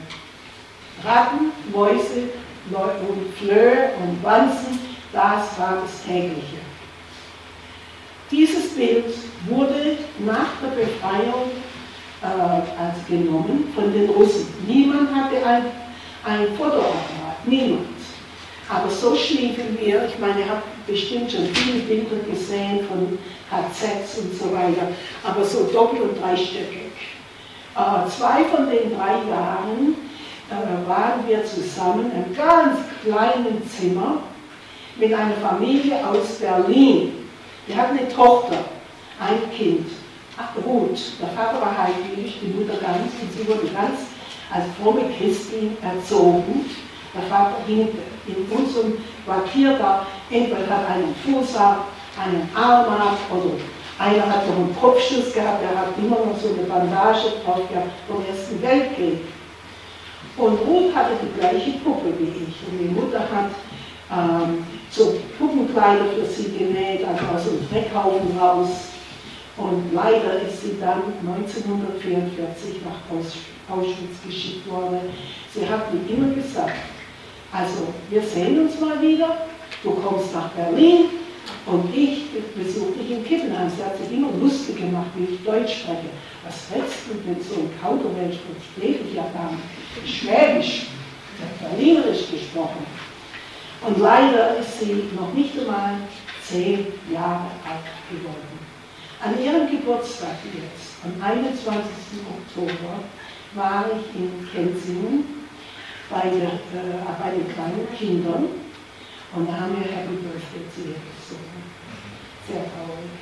Ratten, Mäuse, und Flöhe und Wanzen, das war das Tägliche. Dieses Bild wurde nach der Befreiung äh, also genommen von den Russen. Niemand hatte ein, ein Fotoapparat, niemand. Aber so schliefen wir, ich meine, ihr habt bestimmt schon viele Bilder gesehen von K Zs und so weiter, aber so doppelt- und dreistöckig. Äh, zwei von den drei Jahren äh, waren wir zusammen in einem ganz kleinen Zimmer mit einer Familie aus Berlin. Die hatten eine Tochter, ein Kind, Ruth. Der Vater war heidnisch, die Mutter ganz, und sie wurde ganz als fromme Christin erzogen. Der Vater hing in unserem Quartier da, entweder hat einen Fuß ab, einen Arm ab, oder einer hat noch einen Kopfschuss gehabt, der hat immer noch so eine Bandage drauf gehabt vom Ersten Weltkrieg. Und Ruth hatte die gleiche Puppe wie ich. Und die Mutter hat ähm, so Puppenkleider für sie genäht, also aus dem Dreckhaufen raus. Und leider ist sie dann neunzehnhundertvierundvierzig nach Auschwitz geschickt worden. Sie hat mir immer gesagt, also wir sehen uns mal wieder, du kommst nach Berlin und ich besuche dich in Kippenheim. Sie hat sich immer lustig gemacht, wie ich Deutsch spreche. Was redest du mit so einem Kauderwelsch? Das lebe ich ja gar nicht. Schwäbisch, Berlinerisch gesprochen. Und leider ist sie noch nicht einmal zehn Jahre alt geworden. An ihrem Geburtstag jetzt, am einundzwanzigsten Oktober, war ich in Kensingen bei, der, äh, bei den kleinen Kindern und da haben wir Happy Birthday zu ihr gesungen. Sehr traurig.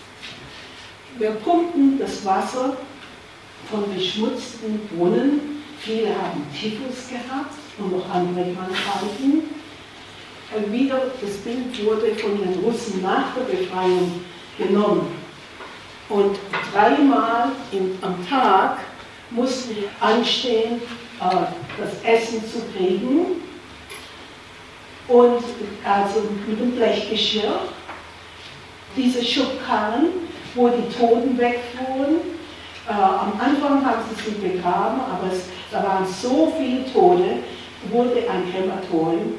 Wir pumpten das Wasser von beschmutzten Brunnen. Viele haben Typhus gehabt und noch andere Krankheiten. Und wieder das Bild wurde von den Russen nach der Befreiung genommen. Und dreimal im, am Tag mussten wir anstehen, äh, das Essen zu kriegen. Und also mit dem Blechgeschirr, diese Schubkarren, wo die Toten wegfuhren. Äh, am Anfang haben sie sie begraben, aber es, da waren so viele Tote, wurde ein Krematorium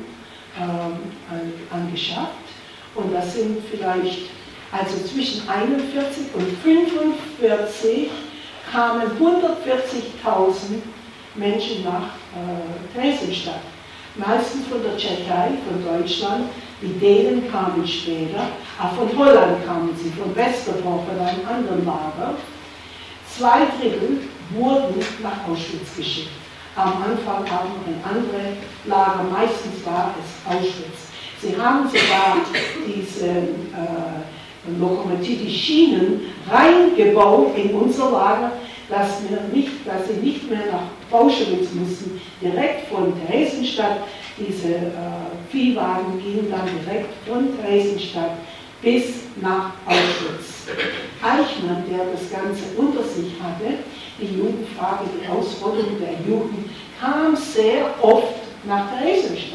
äh, angeschafft. Und das sind vielleicht, also zwischen einundvierzig und fünfundvierzig kamen hundertvierzigtausend Menschen nach äh, Theresienstadt. Meistens von der Tschechei, von Deutschland, die Dänen kamen später, auch von Holland kamen sie, von Westerbork, von einem anderen Lager. Zwei Drittel wurden nach Auschwitz geschickt. Am Anfang auch noch in andere Lager, meistens war es Auschwitz. Sie haben sogar diese äh, Lokomotive, die Schienen reingebaut in unser Lager, dass, wir nicht, dass sie nicht mehr nach Auschwitz mussten. Direkt von Theresienstadt, diese äh, Viehwagen gingen dann direkt von Theresienstadt bis nach Auschwitz. Eichmann, der das Ganze unter sich hatte, die Judenfrage, die Ausrottung der Juden, kam sehr oft nach Theresienstadt.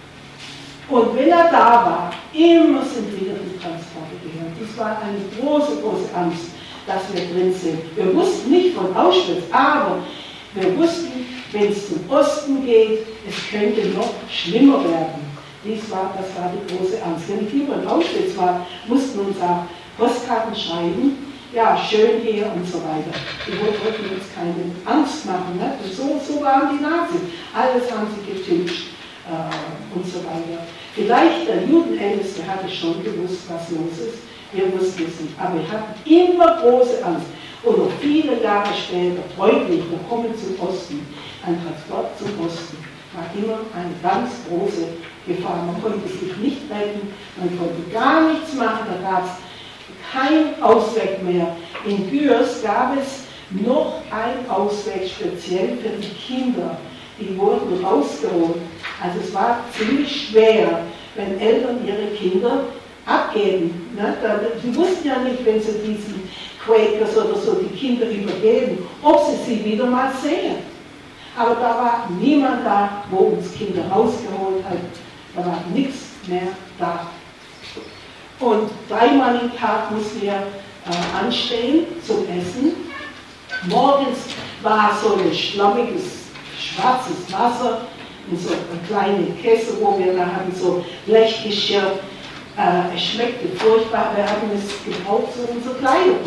Und wenn er da war, immer sind wieder die Transporte gehört. Das war eine große, große Angst, dass wir drin sind. Wir wussten nicht von Auschwitz, aber wir wussten, wenn es zum Osten geht, es könnte noch schlimmer werden. Dies war, das war die große Angst. Wenn ich lieber in Auschwitz war, mussten wir uns auch Postkarten schreiben, ja, schön hier und so weiter. Die wollten uns keine Angst machen. Ne? Und so, so waren die Nazis. Alles haben sie getilgt äh, und so weiter. Vielleicht der Judenälteste hatte schon gewusst, was los ist. Wir wussten es nicht. Aber wir hatten immer große Angst. Und noch viele Jahre später, deutlich, wir kommen zum Osten, ein Transport zum Osten, war immer eine ganz große Gefahr. Man konnte sich nicht retten, man konnte gar nichts machen, da gab es keinen Ausweg mehr. In Gürs gab es noch einen Ausweg speziell für die Kinder. Die wurden rausgeholt. Also es war ziemlich schwer, wenn Eltern ihre Kinder abgeben. Ne? Sie wussten ja nicht, wenn sie diesen Quakers oder so die Kinder übergeben, ob sie sie wieder mal sehen. Aber da war niemand da, wo uns Kinder rausgeholt hat. Da war nichts mehr da. Und dreimal im Tag mussten wir äh, anstehen zum Essen. Morgens war so ein schlammiges, schwarzes Wasser in so eine kleine Kessel, wo wir da hatten, so Blechgeschirr. Äh, es schmeckte furchtbar, wir haben es gebraucht, so unsere Kleider putzen.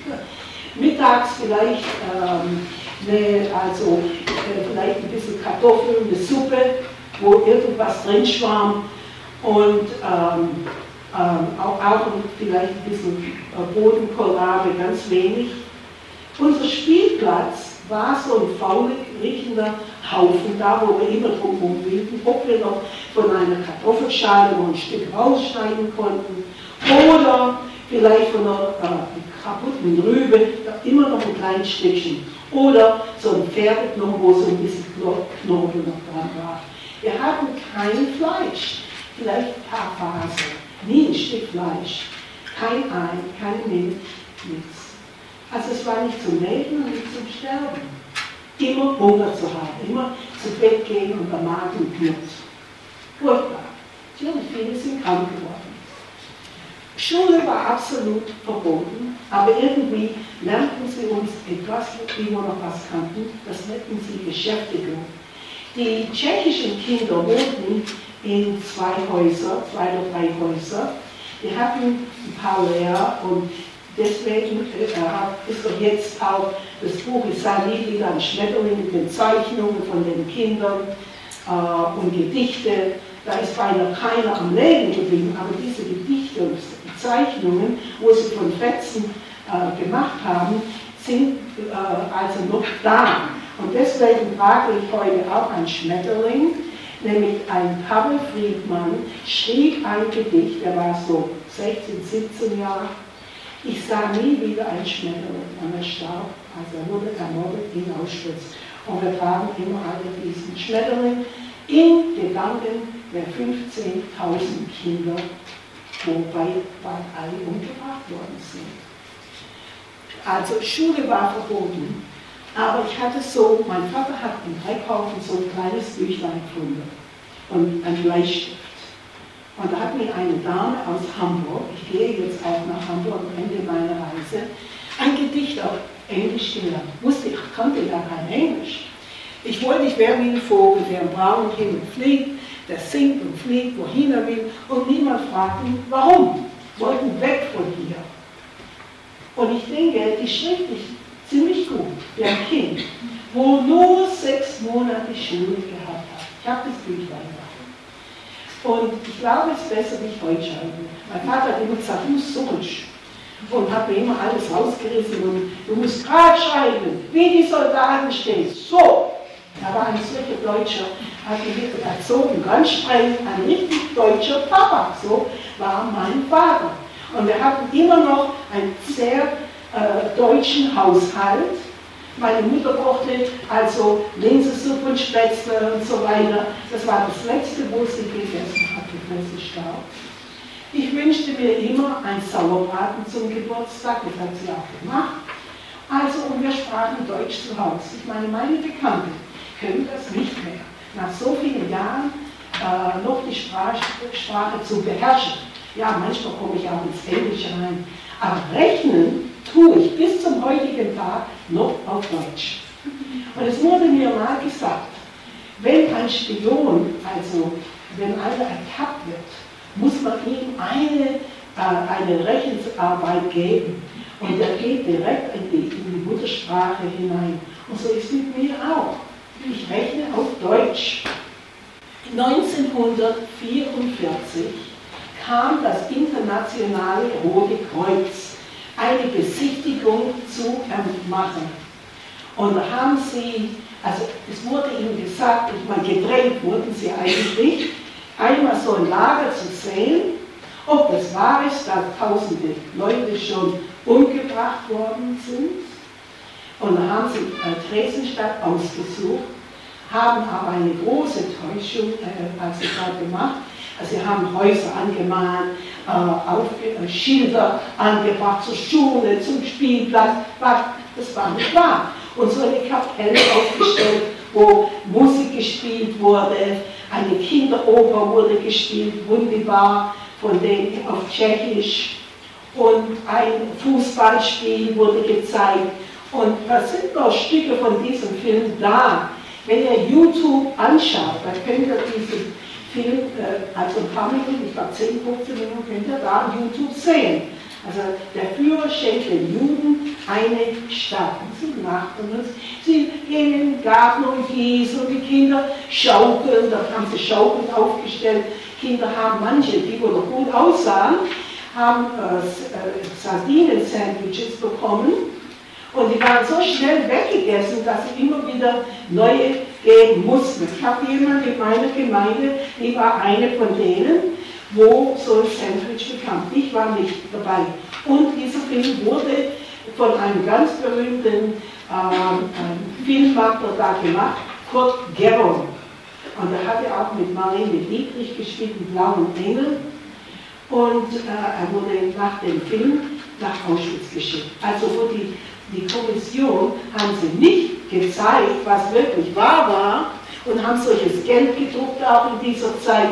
Mittags vielleicht, ähm, ne, also, äh, vielleicht ein bisschen Kartoffeln, eine Suppe, wo irgendwas drin schwamm und ähm, ähm, auch, auch vielleicht ein bisschen äh, Bodenkohlrabi, ganz wenig. Unser Spielplatz war so ein faulig riechender Haufen, da wo wir immer drum rumwilden, ob wir noch von einer Kartoffelschale noch ein Stück rausschneiden konnten oder vielleicht von einer äh, kaputten Rübe immer noch ein kleines Stückchen oder so ein Pferdeknochen, wo so ein bisschen Knorpel noch dran war. Wir hatten kein Fleisch, vielleicht ein paar Fasern, nie ein Stück Fleisch, kein Ei, keine Milch, nichts. Also es war nicht zum Leben und nicht zum Sterben. Immer Hunger zu haben, immer zu Bett gehen und der Magen knurrt. Furchtbar. Natürlich, viele sind krank geworden. Schule war absolut verboten, aber irgendwie lernten sie uns etwas, wie wir noch was kannten, das nannten sie Beschäftigung. Die tschechischen Kinder wohnten in zwei Häusern, zwei oder drei Häuser. Die hatten ein paar Lehrer und deswegen äh, ist doch jetzt auch das Buch Ich sah nie wieder ein Schmetterling mit den Zeichnungen von den Kindern äh, und Gedichte. Da ist beinahe keiner am Leben geblieben, aber diese Gedichte und Zeichnungen, wo sie von Fetzen äh, gemacht haben, sind äh, also noch da. Und deswegen trage ich heute auch ein Schmetterling, nämlich ein Pavel Friedman schrieb ein Gedicht, der war so sechzehn, siebzehn Jahre. Ich sah nie wieder ein Schmetterling, und er starb, also er wurde ermordet in Auschwitz. Und wir tragen immer alle diesen Schmetterling in Gedanken der fünfzehntausend Kinder, wobei bald alle umgebracht worden sind. Also Schule war verboten, aber ich hatte so, mein Vater hat im Dreckhaufen so ein kleines Büchlein gefunden und ein Bleistift. Und da hat mir eine Dame aus Hamburg, ich gehe jetzt auch nach Hamburg am Ende meiner Reise, ein Gedicht auf Englisch gelernt. Wusste ich, kannte ja kein Englisch. Ich wollte, ich wäre wie ein Vogel, der im blauen Himmel fliegt, der singt und fliegt, wohin er will, und niemand fragt ihn, warum? Wollten weg von hier. Und ich denke, die Schrift ist ziemlich gut für ein Kind, wo nur sechs Monate Schule gehabt hat. Ich habe das Büchlein gemacht. Und ich glaube, es ist besser, wie ich Deutsch schreibe. Mein Vater hat immer gesagt, du sollst. Und hat mir immer alles rausgerissen und du musst gerade schreiben, wie die Soldaten stehen. So! Da war ein solcher Deutscher, hat mich erzogen, ganz streng, ein richtig deutscher Papa. So war mein Vater. Und wir hatten immer noch einen sehr äh, deutschen Haushalt. Meine Mutter kochte also Linsensuppe und Spätzle und so weiter. Das war das Letzte, wo sie gegessen hat, bevor sie starb. Ich wünschte mir immer ein Sauerbraten zum Geburtstag, das hat sie auch gemacht. Also, und wir sprachen Deutsch zu Hause. Ich meine, meine Bekannten können das nicht mehr. Nach so vielen Jahren äh, noch die Sprache, Sprache zu beherrschen. Ja, manchmal komme ich auch ins Englische rein. Aber rechnen tue ich bis zum heutigen Tag noch auf Deutsch. Und es wurde mir mal gesagt, wenn ein Spion, also wenn einer ertappt wird, muss man ihm eine, äh, eine Rechnungsarbeit geben. Und er geht direkt in die, in die Muttersprache hinein. Und so ist es mit mir auch. Ich rechne auf Deutsch. neunzehnhundertvierundvierzig kam das Internationale Rote Kreuz, eine Besichtigung zu machen. Und da haben sie, also es wurde ihnen gesagt, ich meine, gedrängt wurden sie eigentlich, einmal so ein Lager zu sehen, ob das wahr ist, dass tausende Leute schon umgebracht worden sind. Und da haben sie äh, Theresienstadt ausgesucht, haben aber eine große Täuschung äh, also da gemacht. Also sie haben Häuser angemalt, äh, auf, äh, Schilder angebracht zur Schule, zum Spielplatz. Das war nicht wahr. Und so eine Kapelle aufgestellt, wo Musik gespielt wurde, eine Kinderoper wurde gespielt, wunderbar, von denen auf Tschechisch. Und ein Fußballspiel wurde gezeigt. Und da sind noch Stücke von diesem Film da. Wenn ihr YouTube anschaut, dann könnt ihr diesen Film, äh, also ein paar Minuten, ich glaube zehn, fünfzehn Minuten, könnt ihr da auf YouTube sehen. Also der Führer schenkt den Juden eine Stadt. Und sie machten es. Sie gehen in den Garten und gießen und die Kinder schaukeln. Da haben sie Schaukeln aufgestellt. Kinder haben manche, die wohl noch gut aussahen, haben äh, Sardinen-Sandwiches bekommen. Und die waren so schnell weggegessen, dass sie immer wieder neue geben mussten. Ich habe jemanden in meiner Gemeinde, die war eine von denen, wo so ein Sandwich bekam. Ich war nicht dabei. Und dieser Film wurde von einem ganz berühmten äh, Filmmacher da gemacht, Kurt Gerron. Und er hatte auch mit Marlene Dietrich gespielt, mit Blauen Engel. Und äh, er wurde nach dem Film nach Auschwitz geschickt. Also wo die, die Kommission haben sie nicht gezeigt, was wirklich wahr war, und haben solches Geld gedruckt auch in dieser Zeit.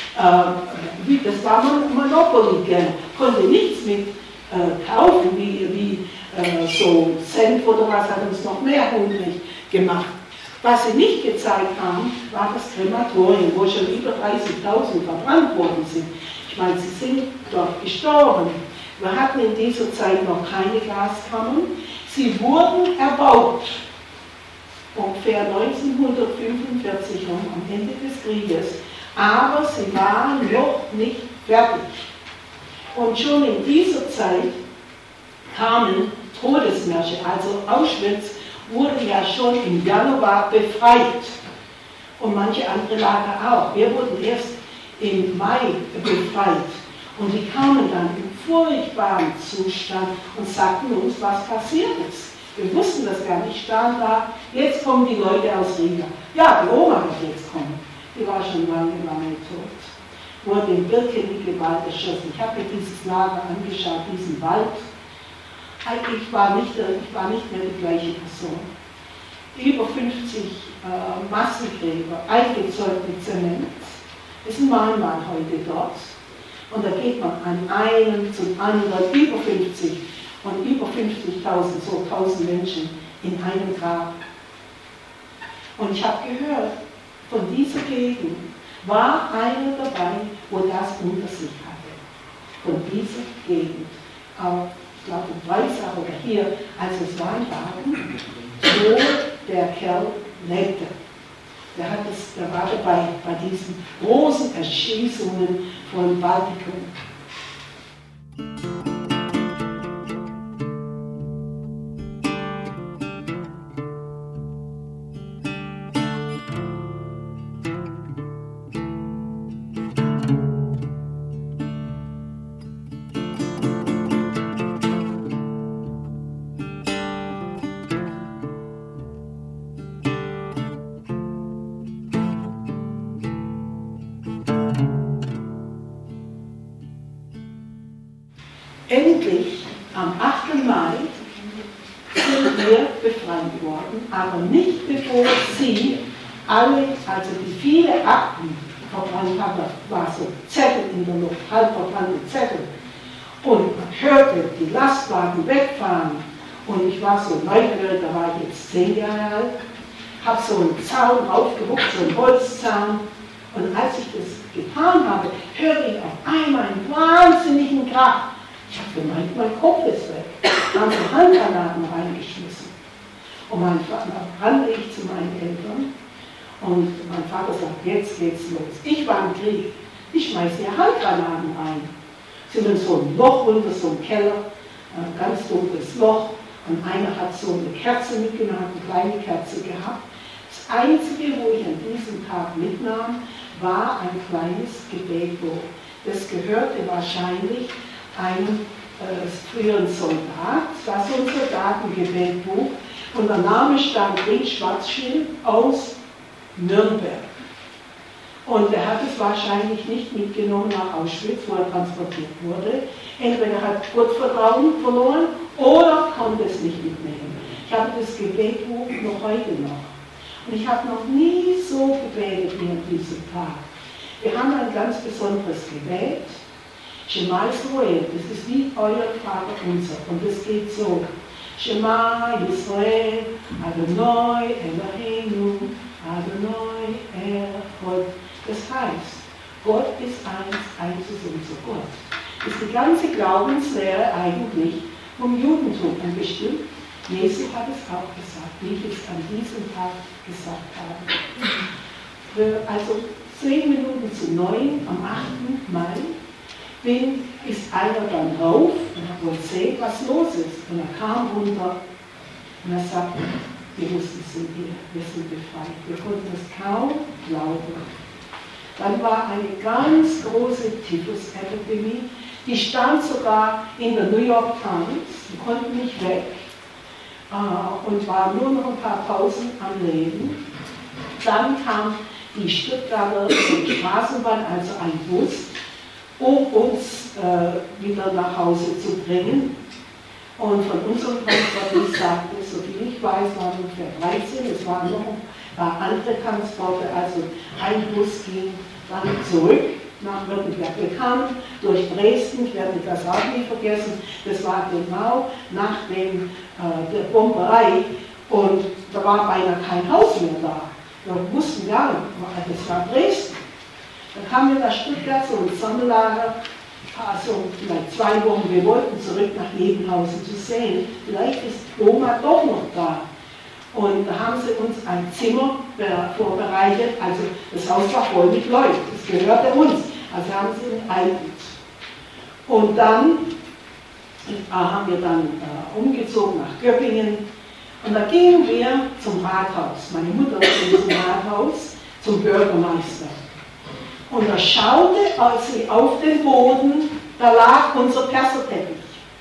Äh, das war Monopoly-Geld, konnte nichts mit äh, kaufen, wie, wie äh, so Cent oder was, hat uns noch mehr hungrig gemacht. Was sie nicht gezeigt haben, war das Krematorium, wo schon über dreißigtausend verbrannt worden sind. Ich meine, sie sind dort gestorben. Wir hatten in dieser Zeit noch keine Gaskammern. Sie wurden erbaut, ungefähr neunzehnhundertfünfundvierzig rum, am Ende des Krieges. Aber sie waren noch nicht fertig. Und schon in dieser Zeit kamen Todesmärsche. Also Auschwitz wurde ja schon im Januar befreit. Und manche andere Lager auch. Wir wurden erst im Mai befreit. Und die kamen dann im furchtbaren Zustand und sagten uns, was passiert ist. Wir wussten das gar nicht, stand da, jetzt kommen die Leute aus Riga. Ja, die Oma wird jetzt kommen. Die war schon lange, lange tot. Wurde im Birkenwald erschossen. Ich habe mir dieses Lager angeschaut, diesen Wald. Ich war nicht, ich war nicht mehr die gleiche Person. Über fünfzig äh, Massengräber, eingezäunt mit Zement. Es ist ein Mahnmal heute dort. Und da geht man an einem zum anderen, über fünfzig und über fünfzigtausend, so tausend Menschen in einem Grab. Und ich habe gehört, von dieser Gegend war einer dabei, wo das unter sich hatte. Von dieser Gegend. Auch, ich glaube, in Weissach oder hier, also es war ein Wagen, wo der Kerl lebte. Der, hat es, der war dabei bei diesen großen Erschießungen von Baltikum. Endlich, am achten Mai, sind wir befreit worden, aber nicht bevor sie alle, also die viele Akten verbrannt haben, war so Zettel in der Luft, halb verbrannte Zettel. Und man hörte die Lastwagen wegfahren. Und ich war so neugierig, da war ich jetzt zehn Jahre alt, habe so einen Zaun aufgehuckt, so einen Holzzaun. Und als ich das getan habe, hörte ich auf einmal einen wahnsinnigen Krach. Ich habe gemeint, mein Kopf ist weg. Da haben sie Handgranaten reingeschmissen. Und mein Vater, dann rannte ich zu meinen Eltern und mein Vater sagt, jetzt geht's los. Ich war im Krieg. Ich schmeiße hier Handgranaten rein. Sie sind in so ein Loch runter, so ein Keller, ein ganz dunkles Loch. Und einer hat so eine Kerze mitgenommen, eine kleine Kerze gehabt. Das Einzige, wo ich an diesem Tag mitnahm, war ein kleines Gebetbuch. Das gehörte wahrscheinlich einem äh, früheren Soldat, das war so ein Soldatengebetbuch, und der Name stand in Schwarzschild aus Nürnberg. Und er hat es wahrscheinlich nicht mitgenommen nach Auschwitz, wo er transportiert wurde. Entweder hat Gottvertrauen verloren oder konnte es nicht mitnehmen. Ich habe das Gebetbuch noch heute noch. Und ich habe noch nie so gebetet wie an diesem Tag. Wir haben ein ganz besonderes Gebet. Shema Yisrael, das ist wie euer Vater unser. Und das geht so. Shema Yisrael, Adonai Eloheinu, Adonai Echad. Das heißt, Gott ist eins, eins ist unser Gott. ist die ganze Glaubenslehre eigentlich vom Judentum bestimmt. Jesus hat es auch gesagt, wie ich es an diesem Tag gesagt habe. Also zehn Minuten zu neun am achten Mai bin, ist einer dann rauf und wollte sehen, was los ist. Und er kam runter und er sagte, wir wussten, sind hier, wir sind befreit. Wir konnten es kaum glauben. Dann war eine ganz große Typhus-Epidemie, die stand sogar in der New York Times, die konnten nicht weg äh, und war nur noch ein paar Tausend am Leben. Dann kam die Stuttgarter Straßenbahn, also ein Bus, um uns äh, wieder nach Hause zu bringen. Und von unserem Transportist sagte, so viel ich weiß, waren ungefähr dreizehn, es waren noch ein paar andere Transporte, also ein Bus ging dann zurück nach Württemberg. Wir kamen durch Dresden, ich werde das auch nie vergessen, das war genau nach dem, äh, der Bomberei und da war beinahe kein Haus mehr da. Wir wussten gar nicht, das war Dresden. Dann kamen wir nach Stuttgart, so ein Sommerlager, also vielleicht zwei Wochen, wir wollten zurück nach Nebenhausen zu sehen, vielleicht ist Oma doch noch da. Und da haben sie uns ein Zimmer vorbereitet, also das Haus war voll mit Leuten, das gehörte uns, also haben sie enteignet. Und dann äh, haben wir dann äh, umgezogen nach Göppingen und da gingen wir zum Rathaus, meine Mutter ging zum Rathaus, zum Bürgermeister. Und da schaute sie auf den Boden, da lag unser Perserteppich.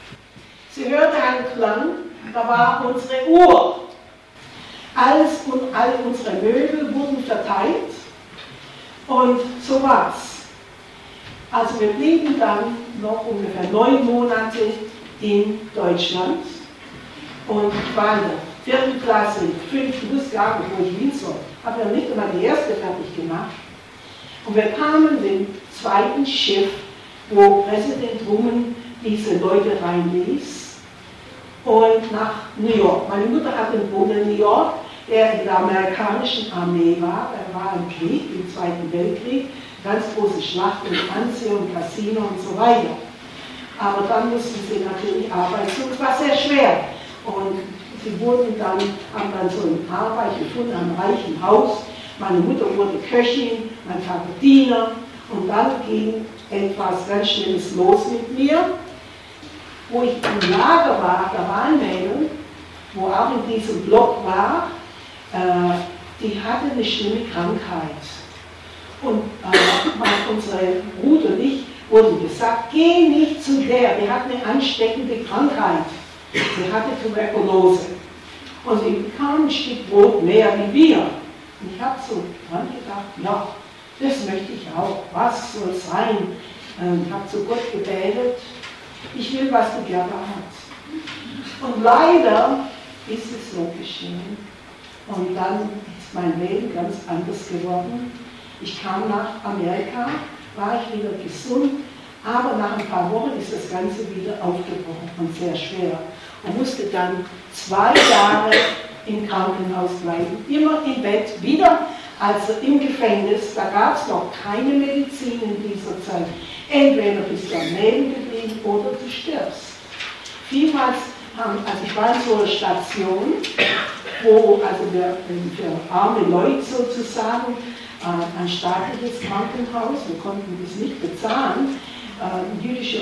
Sie hörte einen Klang, da war unsere Uhr. Alles und all unsere Möbel wurden verteilt und so war's. Also wir blieben dann noch ungefähr neun Monate in Deutschland und ich war in der vierten Klasse, fünften, wusste gar nicht, wo ich hin soll. Habe ja nicht einmal die erste fertig gemacht. Und wir kamen dem zweiten Schiff, wo Präsident Truman diese Leute reinließ, und nach New York. Meine Mutter hatte einen Bruder in New York, der in der amerikanischen Armee war. Er war im Krieg, im Zweiten Weltkrieg, ganz große Schlachten in Anzio und Casino und so weiter. Aber dann mussten sie natürlich arbeiten. So, es war sehr schwer. Und sie wurden dann, haben dann so eine Arbeit gefunden, einem reichen Haus. Meine Mutter wurde Köchin, mein Vater Diener und dann ging etwas ganz Schlimmes los mit mir. Wo ich im Lager war, da war ein Mädel, wo auch in diesem Block war, äh, die hatte eine schlimme Krankheit. Und äh, mein, unsere Bruder und ich wurden gesagt, geh nicht zu der, die hat eine ansteckende Krankheit. Sie hatte Tuberkulose. Und sie bekam ein Stück Brot mehr wie wir. Und ich habe so dran gedacht, ja, das möchte ich auch. Was soll sein? Ich habe zu Gott gebetet, ich will, was die Gerda hat. Und leider ist es so geschehen. Und dann ist mein Leben ganz anders geworden. Ich kam nach Amerika, war ich wieder gesund, aber nach ein paar Wochen ist das Ganze wieder aufgebrochen und sehr schwer. Und musste dann zwei Jahre im Krankenhaus bleiben, immer im Bett, wieder, also im Gefängnis, da gab es noch keine Medizin in dieser Zeit. Entweder bist du am Leben geblieben oder du stirbst. Vielmals haben, also ich war in so einer Station, wo, also wir, für arme Leute sozusagen, ein staatliches Krankenhaus, wir konnten das nicht bezahlen, eine jüdische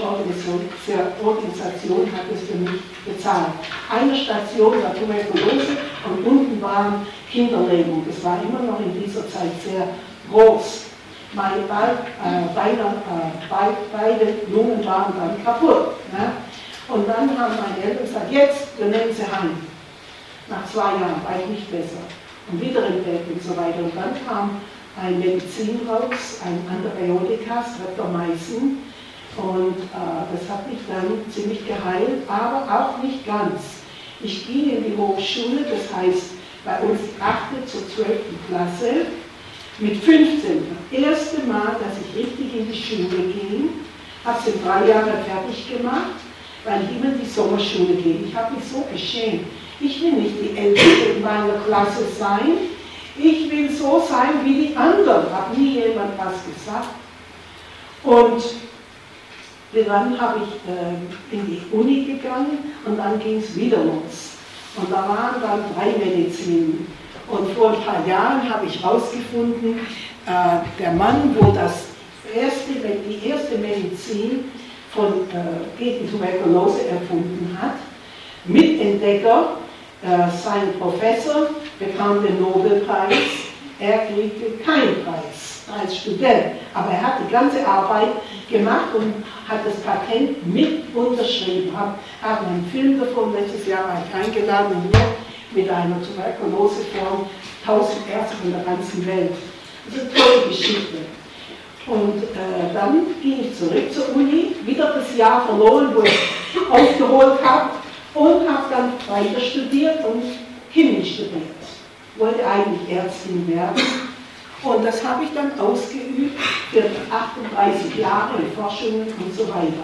Organisation hat es für mich bezahlt. Eine Station war Tuberkulose und unten waren Kinderlähmung. Das war immer noch in dieser Zeit sehr groß. Meine beid, äh, beide, äh, beid, beide Lungen waren dann kaputt. Ne? Und dann haben meine Eltern gesagt, jetzt, wir nehmen sie heim. Nach zwei Jahren war ich nicht besser. Und wieder im Bett und so weiter. Und dann kam ein Medizin raus, ein Antibiotika, Streptomycin. Und äh, das hat mich dann ziemlich geheilt, aber auch nicht ganz. Ich ging in die Hochschule, das heißt bei uns achte zur zwölften Klasse, mit fünfzehn. Das erste Mal, dass ich richtig in die Schule ging, habe es in drei Jahren fertig gemacht, weil ich immer in die Sommerschule gehe. Ich habe mich so geschämt. Ich will nicht die Älteste in meiner Klasse sein. Ich will so sein wie die anderen. Hat nie jemand was gesagt. Und Dann habe ich äh, in die Uni gegangen und dann ging es wieder los. Und da waren dann drei Medizinen. Und vor ein paar Jahren habe ich herausgefunden, äh, der Mann, wo das erste, die erste Medizin von, äh, gegen Tuberkulose erfunden hat, Mitentdecker, äh, sein Professor bekam den Nobelpreis, er kriegte keinen Preis als Student, aber er hat die ganze Arbeit gemacht und hat das Patent mit unterschrieben. Ich habe einen Film davon, letztes Jahr war ich eingeladen hier mit einer Tuberkuloseform, tausend Ärzte von der ganzen Welt. Das ist eine tolle Geschichte. Und äh, dann ging ich zurück zur Uni, wieder das Jahr verloren, wo ich aufgeholt habe und habe dann weiter studiert und Chemie studiert. Wollte eigentlich Ärztin werden. Und das habe ich dann ausgeübt für achtunddreißig Jahre in Forschungen und so weiter.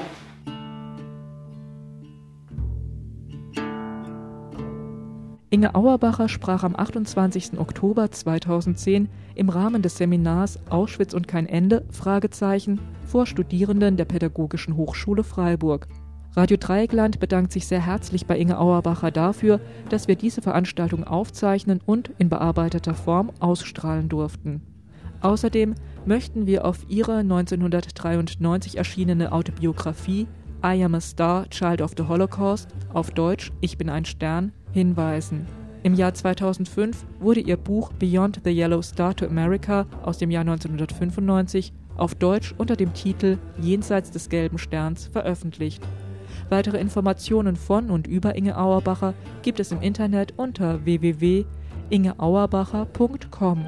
Inge Auerbacher sprach am achtundzwanzigsten Oktober zweitausendzehn im Rahmen des Seminars Auschwitz und kein Ende? Fragezeichen vor Studierenden der Pädagogischen Hochschule Freiburg. Radio Dreieckland bedankt sich sehr herzlich bei Inge Auerbacher dafür, dass wir diese Veranstaltung aufzeichnen und in bearbeiteter Form ausstrahlen durften. Außerdem möchten wir auf ihre neunzehnhundertdreiundneunzig erschienene Autobiografie I Am a Star, Child of the Holocaust, auf Deutsch Ich bin ein Stern, hinweisen. Im Jahr zweitausendfünf wurde ihr Buch Beyond the Yellow Star to America aus dem Jahr neunzehnhundertfünfundneunzig auf Deutsch unter dem Titel Jenseits des gelben Sterns veröffentlicht. Weitere Informationen von und über Inge Auerbacher gibt es im Internet unter w w w punkt inge auerbacher punkt com.